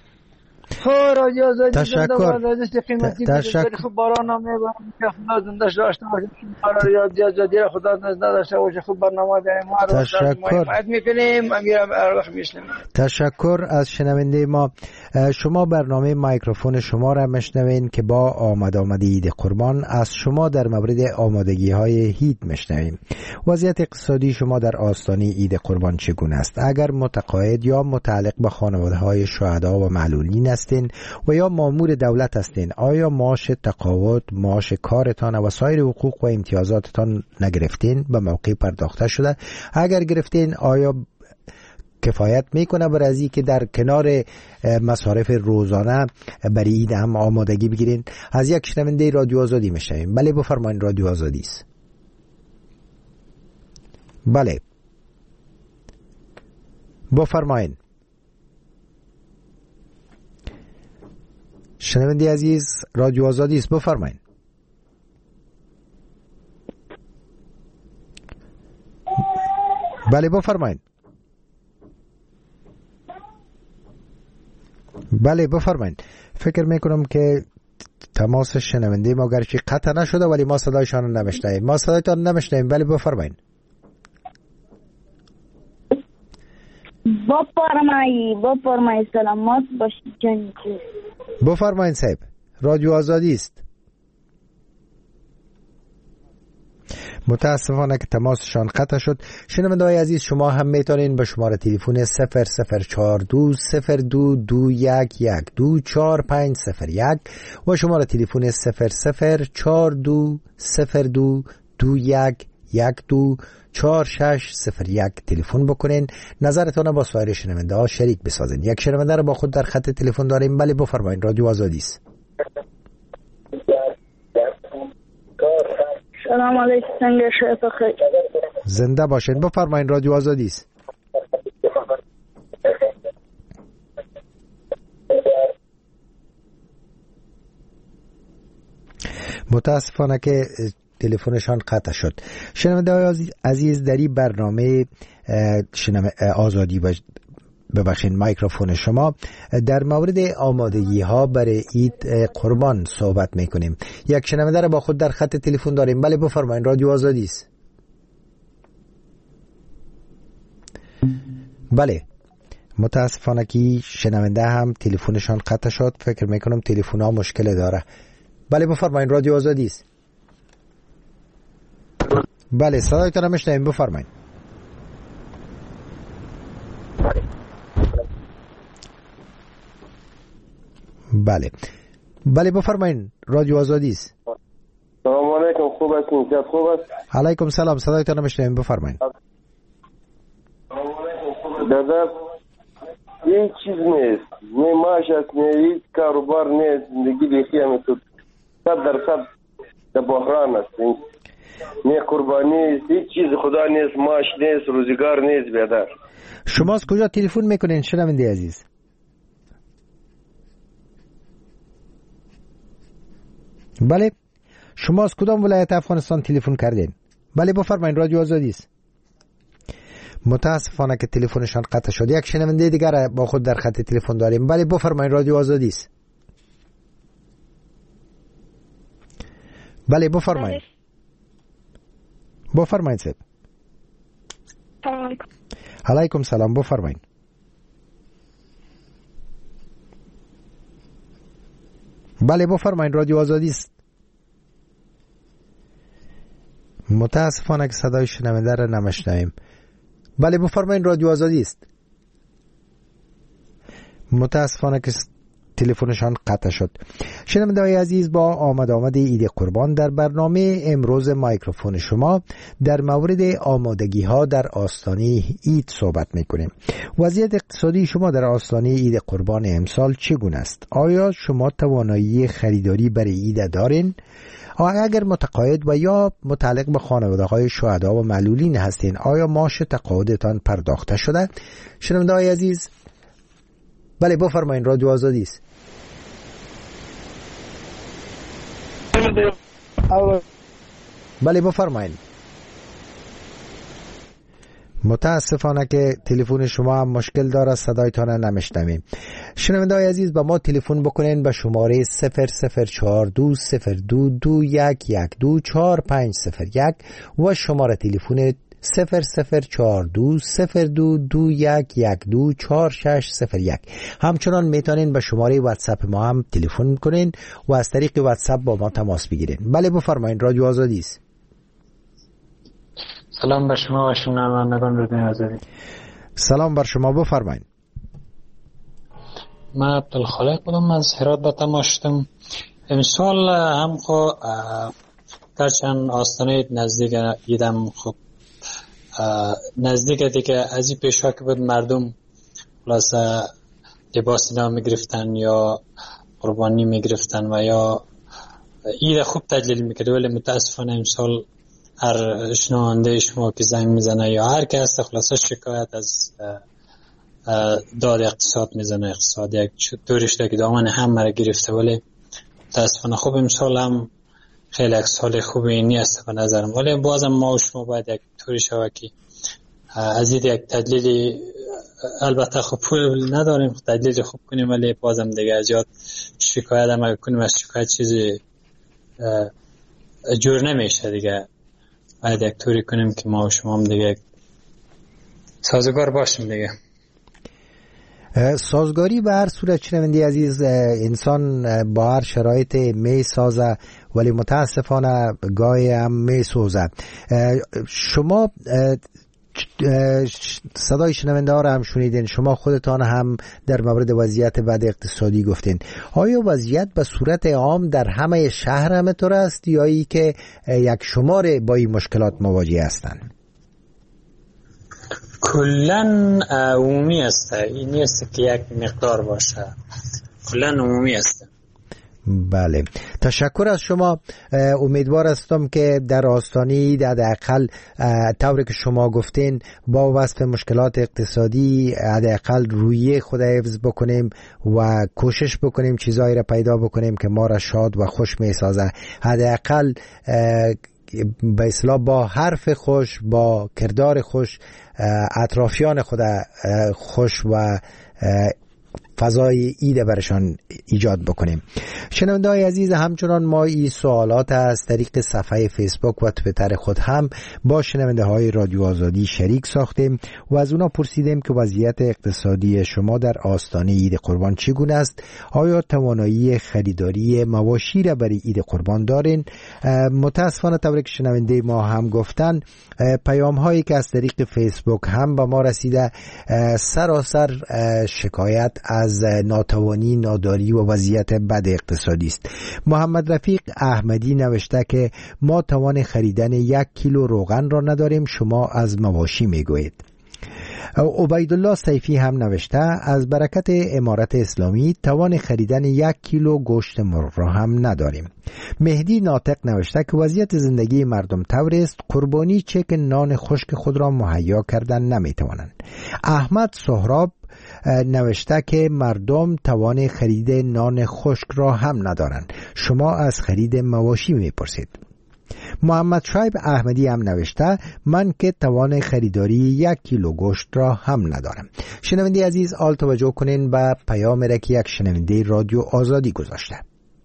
تشکر. خوب باران هم میبارم که خدا زندش داشته باشه، آزادی را خدا نداشته باشه. خوب برنامه داریم، ما رو حمایت میکنیم. امیرم وقت میشنیم. تشکر از شنونده ما. شما برنامه مایکروفون شما را مشنوین که با آمد عید قربان از شما در مورد آمادگی های عید مشنویم. وضعیت اقتصادی شما در آستانه عید قربان چگونه است؟ اگر متقاعد یا متعلق به خانواده های شهدا و معلولین هستین و یا مامور دولت هستین، آیا معاش تقاعد، معاش کارتان و سایر حقوق و امتیازاتتان نگرفتین؟ به موقع پرداخته شده؟ اگر گرفتین آیا کفایت میکنه برای از این که در کنار مصارف روزانه برای عید هم آمادگی بگیرین؟ از یک شنونده رادیو آزادی میشنویم. بله بفرمایید، رادیو آزادی است. بله بفرمایید. شنونده عزیز، رادیو آزادی است، بفرمایید. بله بفرمایید. بله بفرمایید. فکر میکنم که تماس شنونده ما گرچه قطع نشده ولی ما صدایشان رو نمیشنویم. ما صدایتان نمیشنویم. بله بفرمایید. بفرمایی سلامت باشید جان. بفرمایید صاحب، رادیو آزادی است. متاسفانه که تماسشان قطع شد. شنونده‌های عزیز، شما هم میتونین به شماره تلفن 00420221124501 و شماره تلفن 00420221124601 تلفن بکنین، نظرتون با سایر شنونده‌ها شریک بسازین. یک شنونده رو با خود در خط تلفن داریم. بله بفرمایید، رادیو آزادی است. سلام علیکم، سنگ شیخ خیر. زنده باشین، بفرمایید، رادیو آزادی است. متاسفانه که تلفنشان قطع شد. شنونده‌های عزیز، در این برنامه آزادی ببخشید میکروفون شما در مورد آمادگی ها برای عید قربان صحبت میکنیم. یک شنونده را با خود در خط تلفن داریم. بله بفرمایید، رادیو آزادی است. بله، متاسفانه که شنونده هم تلفنشان قطع شد. فکر میکنم تلفن ها مشکل داره. بله بفرمایید، رادیو آزادی است. بله صدایتان میشنویم، بفرمایید. بله بله بفرمایید، رادیو آزادی است. سلام علیکم، خوب هستین؟ چه خوب است؟ علیکم سلام، صدایتان میشنویم، بفرمایید. دادا این چیز نیست، نه معاش است، نه هیچ کاروبار نیست، زندگی دیگه همه تو 100% در بحران است. نه قربانی است، هیچ چیز خدا نیست، معاش نیست، روزگار نیست. بیادر شما از کجا تلفن میکنین شنونده عزیز؟ بله، شما از کدام ولایت افغانستان تلفن کردین؟ بله بفرمایید، رادیو آزادی است. متاسفانه که تلفنشان قطع شد. یک شنونده دیگر با خود در خط تلفن داریم. بله بفرمایید، رادیو آزادی است. بله بفرمایید. بفرمایید صاحب. علیکم سلام، بفرمایید. بله بفرمایید، رادیو آزادی است. متاسفانه که صدای شنونده را نمیشنویم. بله بفرمایید، رادیو آزادی است. متاسفانه که تلفنشان قطع شد. شنونده‌های عزیز، با آمد عید قربان در برنامه امروز میکروفون شما در مورد آمادگی ها در آستانه عید صحبت میکنیم. وضعیت اقتصادی شما در آستانه عید قربان امسال چگونه است؟ آیا شما توانایی خریداری برای عید دارین؟ اگر متقاعد و یا متعلق به خانواده‌های شهدا و معلولین هستین، آیا معاش تقاعدتان پرداخته شده؟ شنونده‌های عزیز، بله بفرمایید، رادیو آزادی است. بله بفرمایید. متاسفانه که تلفن شما هم مشکل داره، صدایتان نمیشنویم. شنونده‌های عزیز، با ما تلفن بکنین به شماره 00420221124501 و شماره تلفن 00420221124601. همچنان میتونین به شماره واتساپ ما هم تلفن کنین و از طریق واتساپ با ما تماس بگیرین. بله بفرمایید، رادیو آزادی است. سلام بر شما و شنوندگان رادیو آزادی. سلام بر شما، بفرمایید. من عبدالخالق بودم، از هرات به تماس شدم. امسال هم خو درچند آستانه نزدیک ایدم خوب نزدیک دیگه از این پیشوا که بود مردم خلاص لباس اینا میگرفتن یا قربانی میگرفتن و یا عید خوب تجلیل میکرد، ولی متاسفانه امسال هر شنونده شما که زنگ میزنه یا هر که هست خلاص شکایت از داد اقتصاد میزنه. اقتصاد یک طوری شده که دامن همه را گرفته، ولی متاسفانه خوب امسال هم خیلی یک سال خوبی نیست به نظرم، ولی بازم ما و شما باید یک طوری شود که از این یک تدلیل، البته خب پول نداریم تدلیل خوب کنیم، ولی بازم دیگه از یاد شکایت هم اگه کنیم از شکایت چیزی جور نمیشه دیگه. باید یک طوری کنیم که ما و شما هم دیگه سازگار باشیم دیگه. سازگاری به هر صورت شنونده عزیز، انسان با هر شرایط می سازه ولی متاسفانه گاهی هم می سوزه. شما صدای شنونده ها را هم شنیدین، شما خودتان هم در مورد وضعیت بد اقتصادی گفتین. آیا وضعیت به صورت عام در همه شهر همینطور است یا ای که یک شمار با این مشکلات مواجه هستند؟ کلن عمومی است، این نیست که یک مقدار باشه، کلن عمومی است. بله، تشکر از شما. امیدوار هستم که در آستانه حداقل طوری که شما گفتین با وصف مشکلات اقتصادی حداقل روی خود حفظ بکنیم و کوشش بکنیم چیزایی را پیدا بکنیم که ما را شاد و خوش می سازه. حداقل به اصطلاح با حرف خوش، با کردار خوش اطرافیان خود خوش و فضای ایده برشان ایجاد بکنیم. شنونده های عزیز، همچنان ما این سوالات از طریق صفحه فیسبوک و توییتر خود هم با شنونده های رادیو آزادی شریک ساختیم و از اونا پرسیدیم که وضعیت اقتصادی شما در آستانه عید قربان چگونه است؟ آیا توانایی خریداری مواشی را برای عید قربان دارین؟ متاسفانه طوری که شنونده ما هم گفتن، پیام هایی که از طریق فیسبوک هم به ما رسیده سراسر شکایت از ناتوانی، ناداری و وضعیت بد اقتصادی است. محمد رفیق احمدی نوشته که ما توان خریدن 1 کیلو روغن را نداریم، شما از مواشی میگویید. عبیدالله سیفی هم نوشته از برکت امارت اسلامی توان خریدن 1 کیلو گوشت مرغ را هم نداریم. مهدی ناطق نوشته که وضعیت زندگی مردم طوری است قربانی چه که نان خشک خود را مهیا کردن نمیتوانند. احمد سهراب نوشته که مردم توان خرید نان خشک را هم ندارند، شما از خرید مواشی میپرسید. محمد شایب احمدی هم نوشته من که توان خریداری 1 کیلو گوشت را هم ندارم. شنونده عزیز، آل توجه کنین به پیام را که یک شنونده رادیو آزادی گذاشته.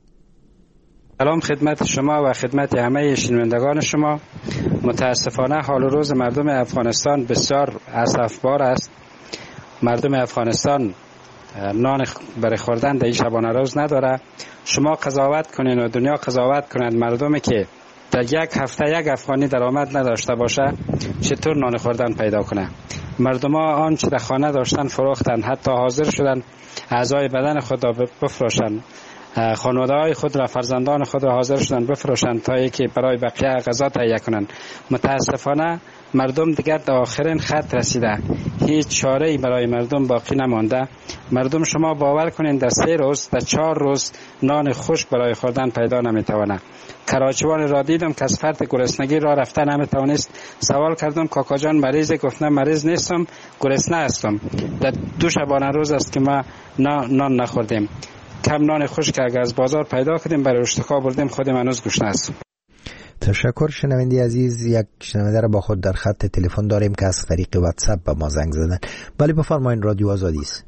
سلام خدمت شما و خدمت همه شنوندگان شما. متاسفانه حال و روز مردم افغانستان بسیار اسفبار است. مردم افغانستان نان برای خوردن در این شبانه روز نداره. شما قضاوت کنین و دنیا قضاوت کنند مردمی که در یک هفته 1 افغانی درآمد نداشته باشه چطور نان خوردن پیدا کنه. مردم ها آنچه در خانه داشتن فروختن، حتی حاضر شدن اعضای بدن خود را بفروشن، خانواده های خود را، فرزندان خود را حاضر شدن بفروشن تا یکی برای بقیه غذا تهیه کنن. متاسفانه مردم دیگر در آخرین خط رسیده، هیچ چاره‌ای برای مردم باقی نمانده. مردم شما باور کنین در 3 روز، در 4 روز نان خشک برای خوردن پیدا نمیتونه. کراچوان را دیدم که از فرط گرسنگی را رفته نمیتونست. سوال کردم کاکا جان مریضی؟ گفت نه مریض نیستم، گرسنه هستم. در 2 شبانه روز است که ما نان نخوردیم. کم نان خشک اگر از بازار پیدا کردیم برای اشتکا بردیم، خودم هنوز گوشت هستم. تشکر. شنونده عزیز، یک شنونده را با خود در خط تلفن داریم که از طریق واتساپ به ما زنگ زدن. بله بفرمایید، رادیو آزادی است.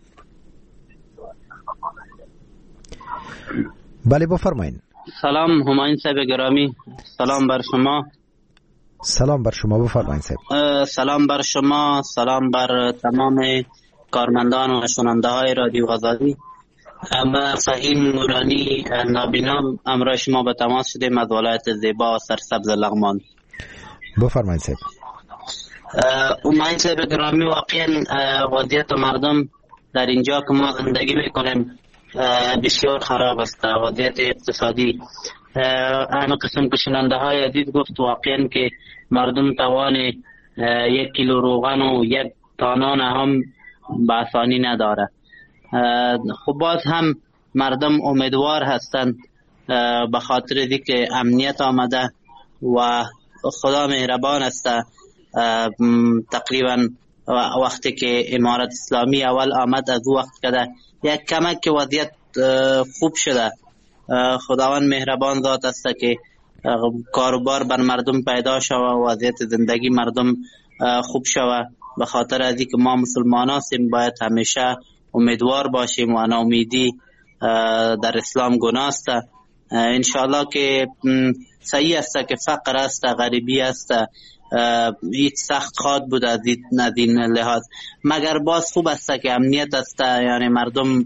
بله بفرمایید. سلام همایون صاحب گرامی، سلام بر شما. سلام بر شما، بفرمایید صاحب. سلام بر شما، سلام بر تمام کارمندان و شنونده های رادیو آزادی. من فهیم نورانی نابینا امرای شما به تماس شدیم از ولایت زیبا و سرسبز لغمان. بفرمایید صاحب. همایون صاحب گرامی، واقعا وضعیت مردم در اینجا که ما زندگی میکنیم بسیار خراب است. وضعیت اقتصادی همه قسم که شنونده های عزیز گفت، واقعا که مردم توان 1 کیلو روغن و 1 تانان هم به آسانی نداره. خب باز هم مردم امیدوار هستند به خاطر اینکه امنیت آمده و خدا مهربان است. تقریبا وقتی که امارت اسلامی اول آمد از او وقت کده یک کمک که وضعیت خوب شده. خداوند مهربان ذات است که کاروبار بر مردم پیدا شوه و وضعیت زندگی مردم خوب شوه. به خاطر از اینکه ما مسلمان هستیم باید همیشه امیدوار باشیم و ناامیدی در اسلام گناه است. انشاءالله که صحیح است که فقر است، غریبی است، هیچ سخت خواد بود از این لحاظ، مگر باز خوب است که امنیت است، یعنی مردم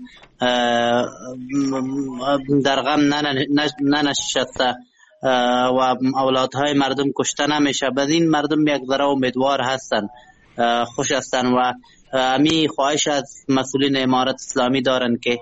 در غم ننشسته و اولادهای مردم کشته نمیشه. بعد این مردم یک ذره امیدوار هستن، خوش هستن و امی خواهش از مسئولین امارت اسلامی دارن که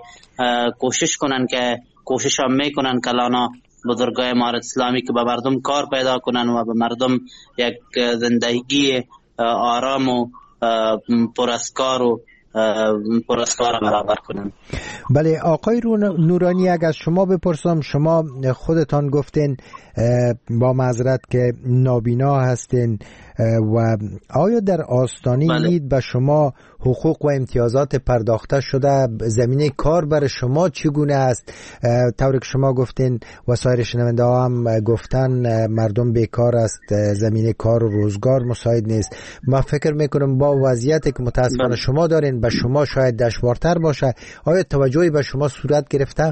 کوشش هم میکنن که لانا بزرگای امارت اسلامی که به مردم کار پیدا کنن و به مردم یک زندگی آرام و پراسکار برابر کنن. بله آقای نورانی، اگر از شما بپرسم، شما خودتان گفتین با معذرت که نابینا هستین و آیا در آستانه اید به شما حقوق و امتیازات پرداخته شده؟ زمینه کار برای شما چگونه است؟ طوری که شما گفتین و سایر شنونده ها هم گفتن مردم بیکار است، زمینه کار و روزگار مساعد نیست. من فکر میکنم با وضعیتی که متاسفانه شما دارین به شما شاید دشوارتر باشه. آیا توجهی به شما صورت گرفته؟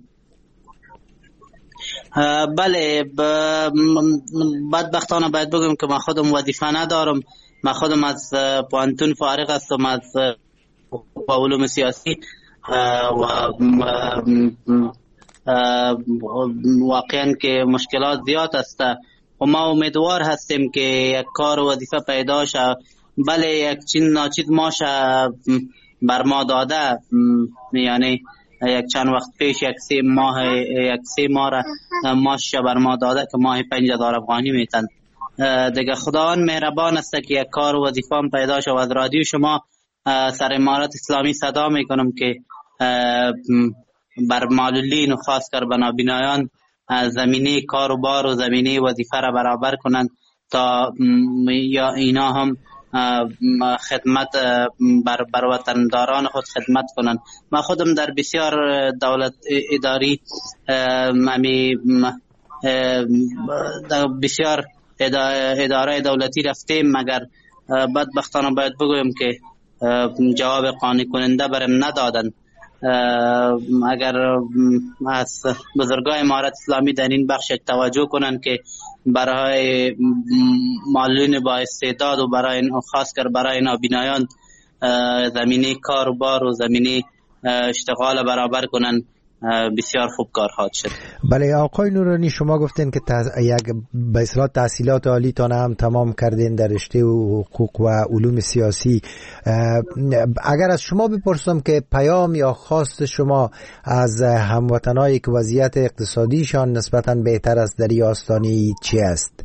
بله بدبختانه باید بگم که من خودم وظیفه ندارم. من خودم از پوهنتون فارغ هستم از علوم سیاسی و واقعا که مشکلات زیاد است و ما امیدوار هستیم که یک کار و وظیفه پیدا شه. بله یک چین ناچیز ماشه بر ما داده، یعنی یک چند وقت پیش یک سه ماه را ماش بر ما داده که ماه 5000 افغانی میتن. دیگه خداوند مهربان است که یک کار و وظیفه پیدا شه. و از رادیو شما سر امارت اسلامی صدا میکنم که بر معلولین و خاص کر نابینایان زمینه کار و بار و زمینه وظیفه را برابر کنند تا یا اینا هم خدمت بر وطنداران خود خدمت کنن. من خودم در بسیار دولت اداری بسیار اداره دولتی رفتیم، مگر بدبختانه باید بگویم که جواب قانع کننده برم ندادن. اگر از بزرگای امارت اسلامی در این بخش توجه کنن که برای معلولین با استعداد و برای خاص کر برای نابینایان زمینه کار و بار و زمینه اشتغال برابر کنن، بسیار خوب کار خواهد شد. بله آقای نورانی، شما گفتین که یک به اصطلاح تحصیلات عالی تان هم تمام کردین در رشته حقوق و علوم سیاسی. اگر از شما بپرسم که پیام یا خواست شما از هموطنایی که وضعیت اقتصادیشان نسبتاً بهتر است در این آستانه چی است؟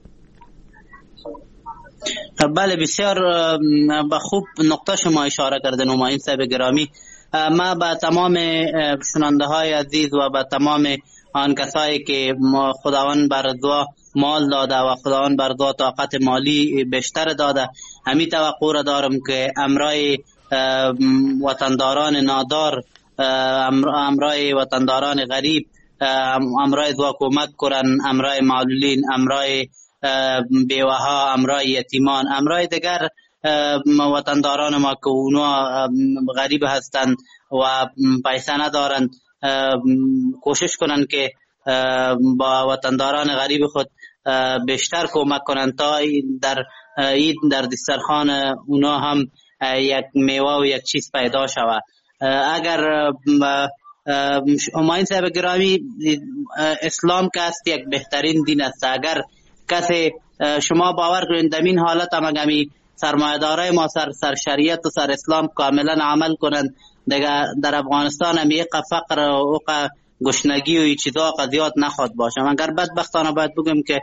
بله بسیار به خوب نقطه شما اشاره کردن نمایان صاحب گرامی. ما با تمام شنونده های عزیز و با تمام آن کسایی که خداوند بر دعا مال داده و خداوند بر دعا طاقت مالی بیشتر داده، همین توقع را دارم که امرای وطنداران نادار، امرای وطنداران غریب، امرای دعا کمک کنن، امرای معلولین، امرای بیوه ها، امرای یتیمان، امرای دیگر وطنداران ما که اونا غریب هستند و پیسه ندارند، کوشش کنند که با وطنداران غریب خود بیشتر کمک کنند تا در دسترخوان اونا هم یک میوه و یک چیز پیدا شود. اگر همایون صاحب گرامی اسلام که است یک بهترین دین است. اگر کسی شما باور کنید در این حالت هم اگمی سرمایه‌دارای ما سر شریعت و سر اسلام کاملا عمل کنند، دیگه در افغانستان هم یک فقر و گشنگی و چیزا زیاد نخواد باشه. مگر بدبختانه باید بگم که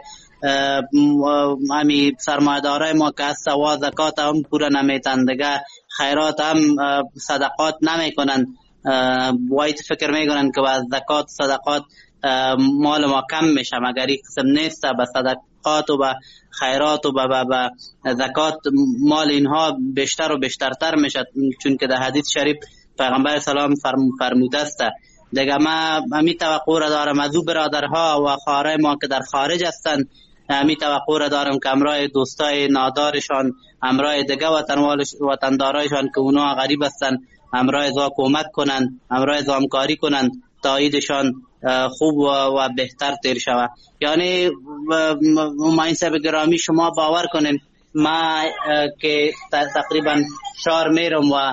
همی سرمایه‌دارای ما که از سوا زکات هم پورا نمیتن، دیگه خیرات هم صدقات نمیکنن، باید فکر میکنن که با زکات صدقات مال ما کم میشه، مگر این قسم نیست. به صدقات و به خیرات و به زکات مال اینها بیشتر و بیشترتر میشه، چون که در حدیث شریف پیغمبر سلام فرموده است. دیگه ما همین توقع را دارم از او برادرها و خواهرای ما که در خارج هستند، همین توقع را دارم که امرای دوستای نادارشان، امرای دیگه وطندارایشان که اونا غریب هستند، امرای زا کمک کنند، امرای زا همکاری کنند تا تاییدشان خوب و بهتر تیر شود. یعنی همایون صاحب گرامی شما باور کنین ما که تقریبا شهر میرم و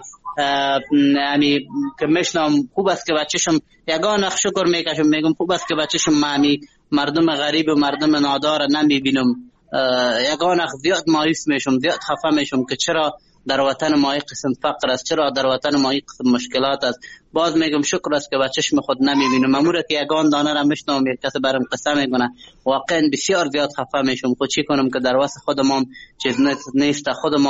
یعنی که میشنم خوب است که بچه‌شم یگان شکر میکشم میگم خوب است که بچه‌شم معنی مردم غریب و مردم نادار نمیبینم. یگان زیاد مایوس میشم، زیاد خفه میشم که چرا در وطن ما یک قسم فقر است، چرا در وطن ما یک قسم مشکلات است. باز میگم شکر است که با چشم خود نمیبینم. امور که یگان دانه را میشنم یک کس برام قصه میکنه واقعا بسیار زیاد خفه میشم. خود چی کنم که در واسه خودم چیز نیست، خودم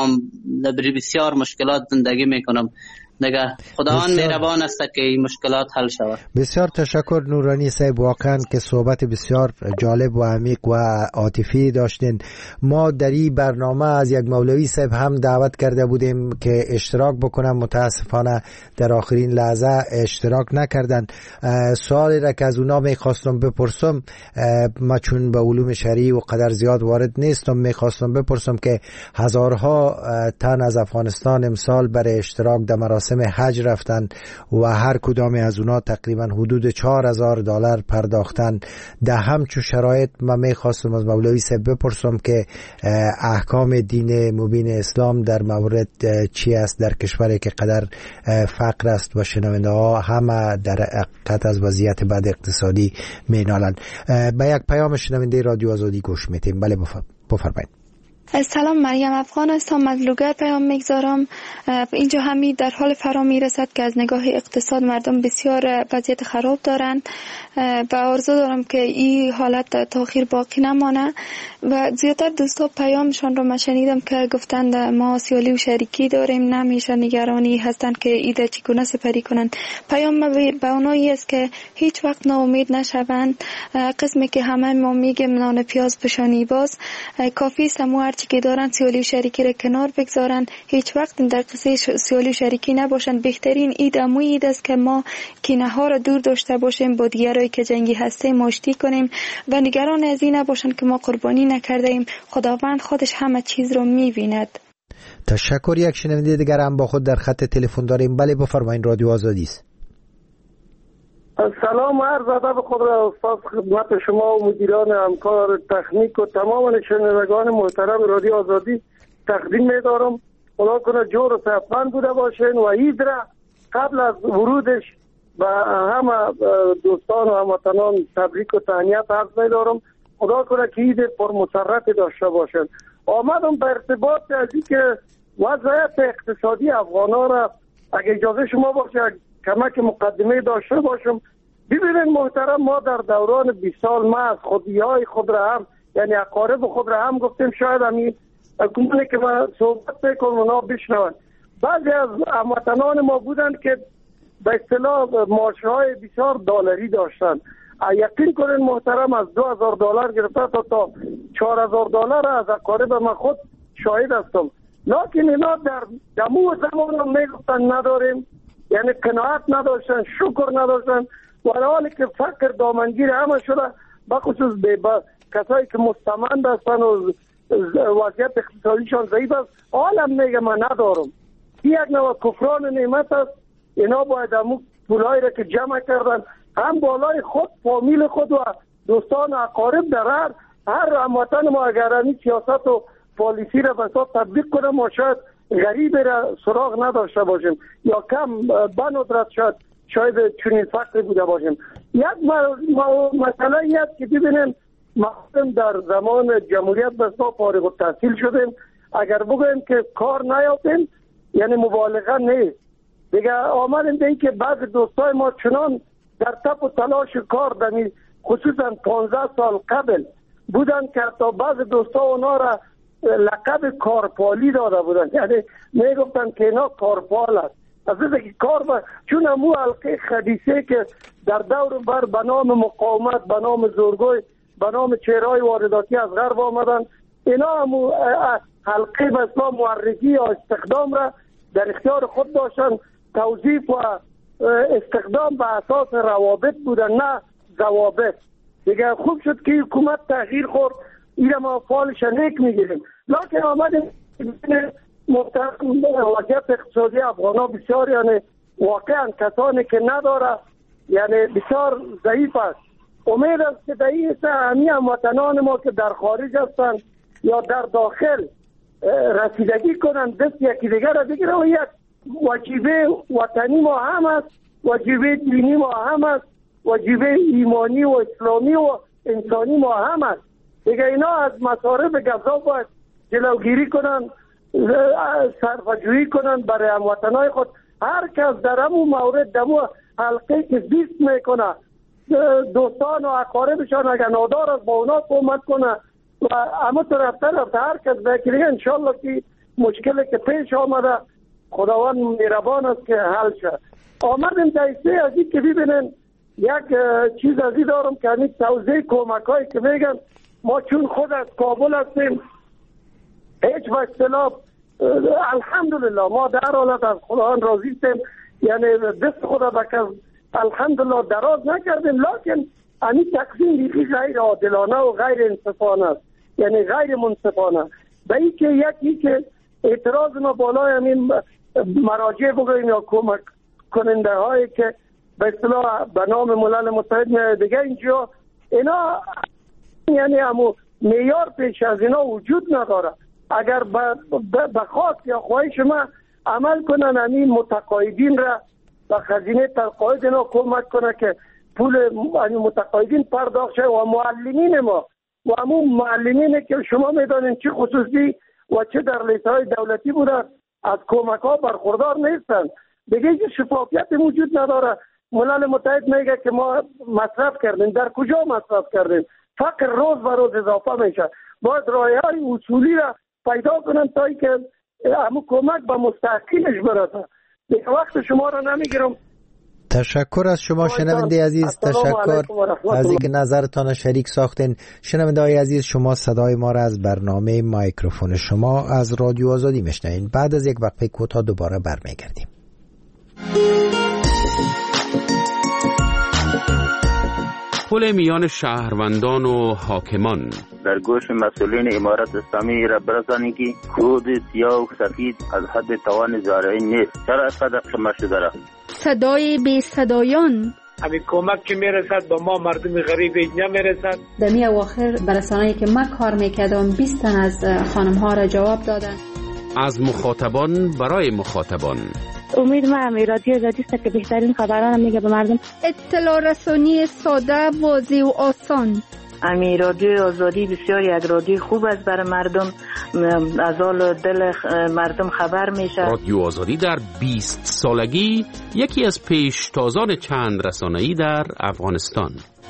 بسیار مشکلات زندگی میکنم. دیگه خداوند مهربان است که این مشکلات حل شود. بسیار تشکر نورانی صاحب، واقعا که صحبت بسیار جالب و عمیق و عاطفی داشتین. ما در این برنامه از یک مولوی صاحب هم دعوت کرده بودیم که اشتراک بکنم، متاسفانه در آخرین لحظه اشتراک نکردن. سوالی را که از اونا میخواستم بپرسم، ما چون به علوم شرعی و قدر زیاد وارد نیستم، میخواستم بپرسم که هزارها تن از افغانستان امسال برای اشتراک در مراسم حج رفتن و هر کدام از اونا تقریبا حدود $4,000 پرداختن. در همچون شرایط من میخواستم از مولوی صاحب بپرسم که احکام دین مبین اسلام در مورد چی است در کشوری که قدر فقر است و شنونده ها همه در حقیقت از وضعیت بد اقتصادی مینالند. به یک پیام شنونده رادیو آزادی گوش میتیم. بله بفرمایید. سلام، مریم افغان هستم، از لوگر پیام میگذارم. اینجا همی در حال فرا میرسد که از نگاه اقتصاد مردم بسیار وضعیت خراب دارند و آرزو دارم که این حالت تاخیر باقی نمانه. و زیادتر دوستا پیامشان رو من شنیدم که گفتند ما سیالی و شریکی داریم، نمیشه نگرانی هستند که ایده چگونه سپری کنند. پیام به اونایی است که هیچ وقت ناامید نشوند. قسمی که همه ما میگیم نان پیاز پشانی باز، کافی سمو هرچی که دارن سیالی و شریکی را کنار بگذارن، هیچ وقت در قصه سیالی و شریکی نباشن. بهترین ایده است که ما کینه ها را دور داشته باشیم، با دیگرایی که جنگی هستیم آشتی کنیم و نگران از این نباشن که ما قربانی نکرده ایم. خداوند خودش همه چیز رو میبیند. تشکر. یک شنونده دیگر هم با خود در خط تلفن داریم. بله بفرمایید، رادیو آزادی است. سلام عرض ادب خود را استاد خدمت شما و مدیران همکار تکنیک و تمام شنوندگان محترم رادیو آزادی تقدیم می‌دارم. خدا کنه جور و صحتمند بوده باشین و عید را قبل از ورودش به همه دوستان و هموطنان تبریک و تهنیت عرض می‌دارم. خدا کنه که عید پرمسرت داشته باشین. آمدم به ارتباط از اینکه وضعیت اقتصادی افغانا را اگه اجازه شما باشه کمک مقدمه داشته باشم. ببینید محترم، ما در دوران 20 سال ما از خودیای خود را هم یعنی اقارب خود را هم گفتیم، شاید همین کنونه که ما صحبت میکنم اونا بشنون. بعضی از هموطنان ما بودن که به اصطلاح معاشهای بسیار دلاری داشتن. یقین کنید محترم از $2,000 گرفته تا $4,000 از اقارب ما خود شاهد هستم. لکن اینا در دمو زمان میگفتن نداریم، یعنی قناعت نداشتن، شکر نداشتن، و حالی که فقر دامنگیر همه شده، بخصوص به کسایی که مستمند هستن و وضعیت اقتصادیشان ضعیف است، حالم میگه من ندارم. یک نوع کفران نعمت است. اینا باید همون پولایی را که جمع کردن هم بالای خود، فامیل خود و دوستان و اقارب در هر هموطن ما اگر این سیاست و پالیسی را بسا تطبیق کنه، ما شاید غریب را سراغ نداشته باشیم یا کم بندرت شاید چنین فقری بوده باشیم. یک مسئله یک که ببینیم ما در زمان جمهوریت بسا فارغ التحصیل شدیم، اگر بگویم که کار نیافتیم یعنی مبالغه نیست دیگه. آمدیم به این که بعض دوستای ما چنان در تپ و تلاش کار دمی خصوصا 15 سال قبل بودن که تا بعض دوستا اونا را لقب کارپالی داده بودن، یعنی میگفتن که اینا کارپال است. از اینکه کار چون همو حلقه خبیثه که در دور بر به نام مقاومت، به نام زورگوی، به نام چهرهای وارداتی از غرب آمدن، اینا همو حلقه مثلا معرفی یا استخدام را در اختیار خود داشتن. توظیف و استخدام به اساس روابط بودن نه ضوابط. دیگه خوب شد که حکومت تغییر خورد، این ما فالش نیک میگیریم. لکن آمدیم محترم وضعیت اقتصادی افغانا بسیار یعنی واقعا کسانی که نداره یعنی بسیار ضعیف است. امید است که در این همه هموطنان ما که در خارج هستند یا در داخل رسیدگی کنند، دست یکی دیگر را بگیرند و یک واجبه وطنی ما هم است، واجبه دینی ما هم است، واجبه ایمانی و اسلامی و انسانی ما هم است. دیگه اینا از مصارف غذا باید جلوگیری کنند، صرفه‌جویی کنند برای هموطنای خود. هر کس در همون مورد در همون حلقه که زیست میکنه، دوستان و اقاربشان اگر نادار است با اونا کمک کنه و همه طرف هر کس بکریه، انشالله که مشکلی که پیش آمده خداوند مهربان است که حل شد. آمدیم دایسته از این که ببینن یک چیز از این دارم که همین توضیح کمک هایی که میگن ما چون خود از کابل هستیم هیچ با اختلاف الحمدلله ما در حالت از خداوند راضی هستیم، یعنی دست خدا بکر الحمدلله دراز نکردیم، لکن همین تقسیم دیگه غیر عادلانه و غیر انصفانه است، یعنی غیر منصفانه. به این که یکی که اعتراض ما بالای همین مراجع بگویم یا کمک کننده هایی که به اصطلاح به نام ملل متحد دیگه اینجا اینا یعنی همون معیار پیش از اینا وجود نداره. اگر به خواست یا خواهش ما عمل کنن همین متقاعدین را و خزینه تقاعد اینا کمک کنه که پول متقاعدین پرداخت شه و معلمین ما و همون معلمین که شما میدانین چه خصوصی و چه در لیست‌های دولتی بوده از کمک ها برخوردار نیستن. دیگه هیچ شفافیت موجود نداره. ملل متحد میگه که ما مصرف کردیم، در کجا مصرف کردیم؟ فقر روز به روز اضافه میشه. باید راههای اصولی را پیدا کنن تا اینکه همون کمک به مستحقینش برسه. دیگه وقت شما را نمیگیرم. تشکر از شما شنونده عزیز، تشکر از اینکه نظرتان شریک ساختین. شنونده های عزیز، شما صدای ما را از برنامه مایکروفون شما از رادیو آزادی میشنوین. بعد از یک وقفه کوتاه دوباره برمیگردیم. پل میان شهروندان و حاکمان در گوش مسئولین امارت اسلامی را برسانیدی خود سیاه و سفید از حد توان زارعی نیست. چرا صدق شما شده را صدای بی صدایان همین کمک که میرسد با ما مردم غریب اینجا میرسد. در می اواخر برسانه‌ای که من کار میکردم 20 تن از خانم ها را جواب دادن. از مخاطبان برای مخاطبان. امید من رادیو آزادی است که بهترین خبران میگه به مردم. اطلاع رسانی ساده، واضح و آسان. امی رادیو آزادی بسیار یک رادیو خوب است برای مردم، از حال دل مردم خبر میشه. رادیو آزادی در 20 سالگی یکی از پیشتازان چند رسانه‌ای در افغانستان.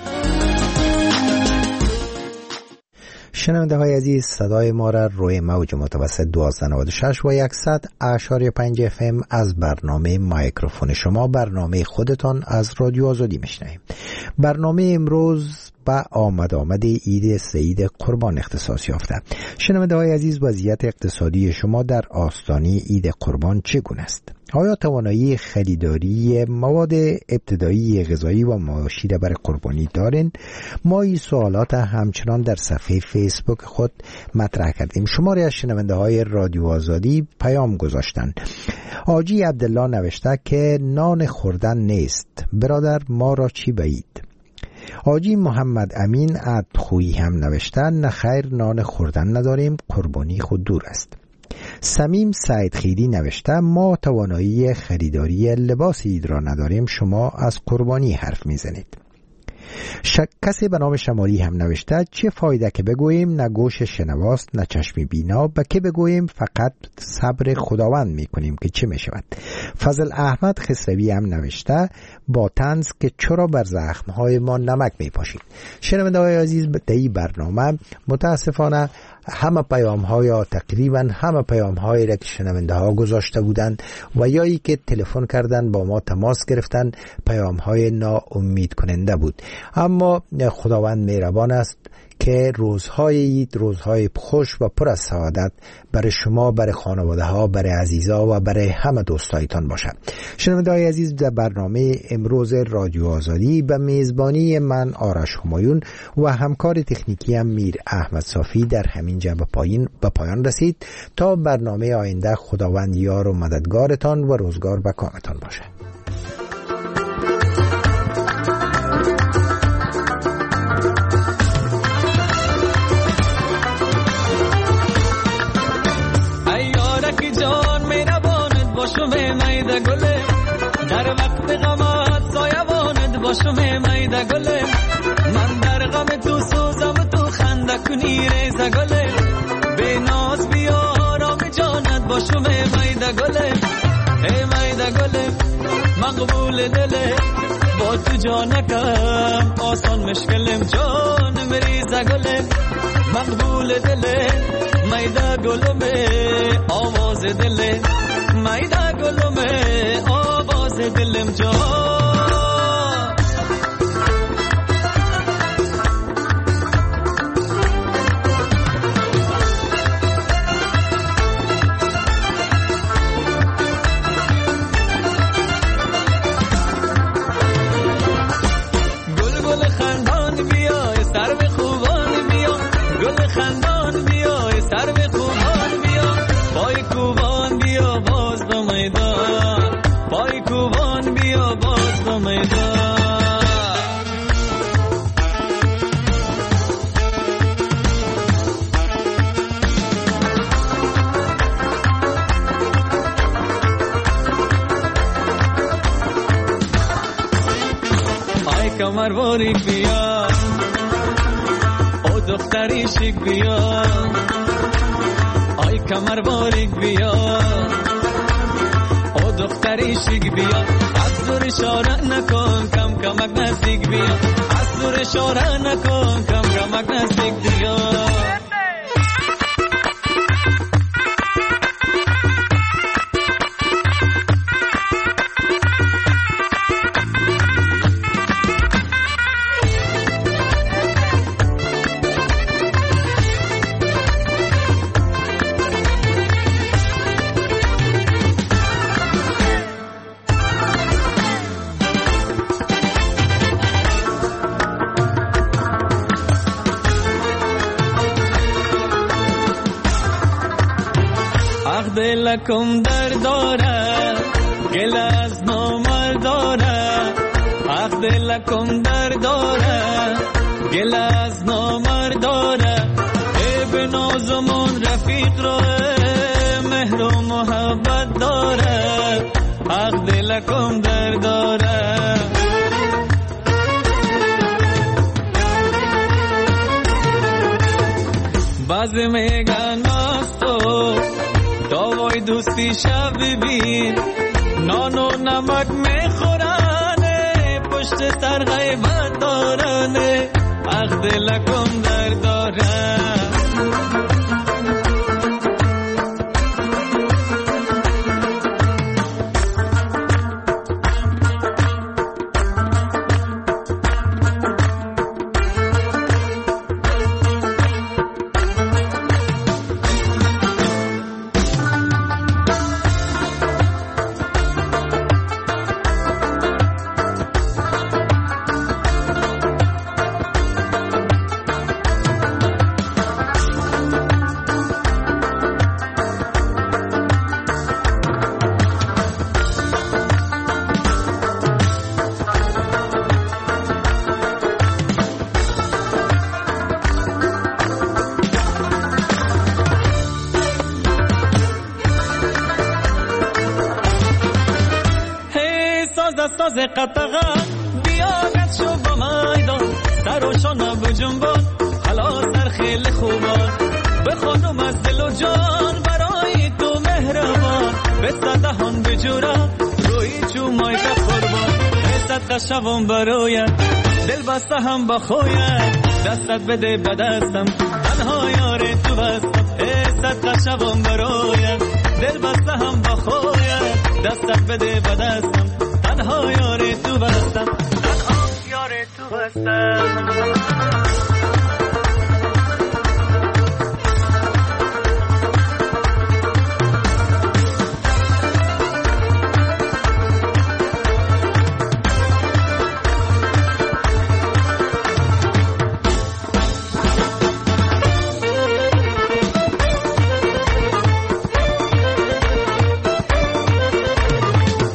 شنونده های عزیز، صدای ما را روی موج متوسط 1296 و 100.5 FM از برنامه مایکروفون شما، برنامه خودتان از رادیو آزادی میشنویم. برنامه امروز با آمد عید سعید قربان اختصاص یافته. شنونده های عزیز، وضعیت اقتصادی شما در آستانه عید قربان چگونه است؟ آیا توانایی خریداری مواد ابتدایی غذایی و معاشی را برای قربانی دارین؟ ما این سوالات همچنان در صفحه فیسبوک خود مطرح کردیم. شماری از شنونده های رادیو آزادی پیام گذاشتن. آجی عبدالله نوشته که نان خوردن نیست، برادر ما را چی بعید. آجی محمد امین عدخویی هم نوشته نه خیر، نان خوردن نداریم، قربانی خود دور است. سمیم سعید خیری نوشته ما توانایی خریداری لباس عید را نداریم، شما از قربانی حرف میزنید. کسی به نام شمالی هم نوشته چه فایده که بگوییم نه گوش شنواست نه چشم بینا، به که بگوییم فقط صبر خداوند میکنیم که چه میشود. فضل احمد خسروی هم نوشته با طنز که چرا بر زخمهای ما نمک میپاشید. شنونده های عزیز، در این برنامه متاسفانه همه پیام ها یا تقریبا همه پیام هایی را که شنونده ها گذاشته بودند و یا ای که تلفن کردن با ما تماس گرفتن پیام های ناامید کننده بود. اما خداوند مهربان است که روزهای عید روزهای خوش و پر از سعادت برای شما، برای خانواده ها، برای عزیزا و برای همه دوستایتان باشد. شنونده‌های عزیز، در برنامه امروز رادیو آزادی به میزبانی من آرش همایون و همکار تکنیکی هم میر احمد صافی در همین جا به پایان رسید. تا برنامه آینده خداوند یار و مددگارتان و روزگار به کامتان باشد. باشم میده گله در وقت غمت سایبانت باشم میده گله من در غم تو سوزم تو خنده کنی ریزه گله به ناز بیا آرام جانت باشم میده گله ای میده گله مقبول دله با تو جانکم آسان مشکلم جان مریزه گله مقبول دله میده گلمه آواز دله میده گلمه آواز دلم جان کمر باریک بیا او دختری شیک بیا آی کمر باریک بیا او دختری شیک بیا از دور اشاره نکن کم کمک نزدیک بیا از دور اشاره نکن کم کمک نزدیک بیا دلکم در داره گل از نامر داره اخ دلکم در داره گل از نامر داره ای به نازمون رفیق رو مهر و محبت داره اخ دلکم در داره بعضی میگن مستو داوای دوستی شب ببین نان و نمک میخورنه پشت سر غیبت دارنه اخ دلکم در داره ساز قطغه بیاگت شو با میدان سر و شانه بجنبان حالا سر خیلی خوبان بخوانم از دل و جان برای تو مهربان به صدهان بجورا روی چومای که قربان صدقه شوم برایت دل بسته هم بخویت دستت بده به دستم تنها یار تو بستم صدقه شوم برایت دل بسته هم بخویت دستت بده به دستم تنها یار تو بستم تنها یار تو بستم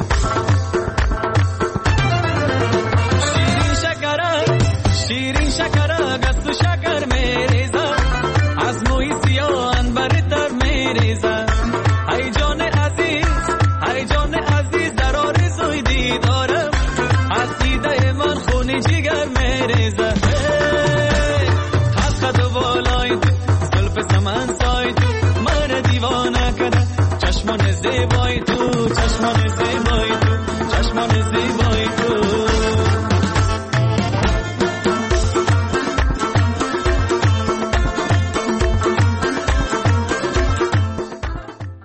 شیرین کده چشمان زیبای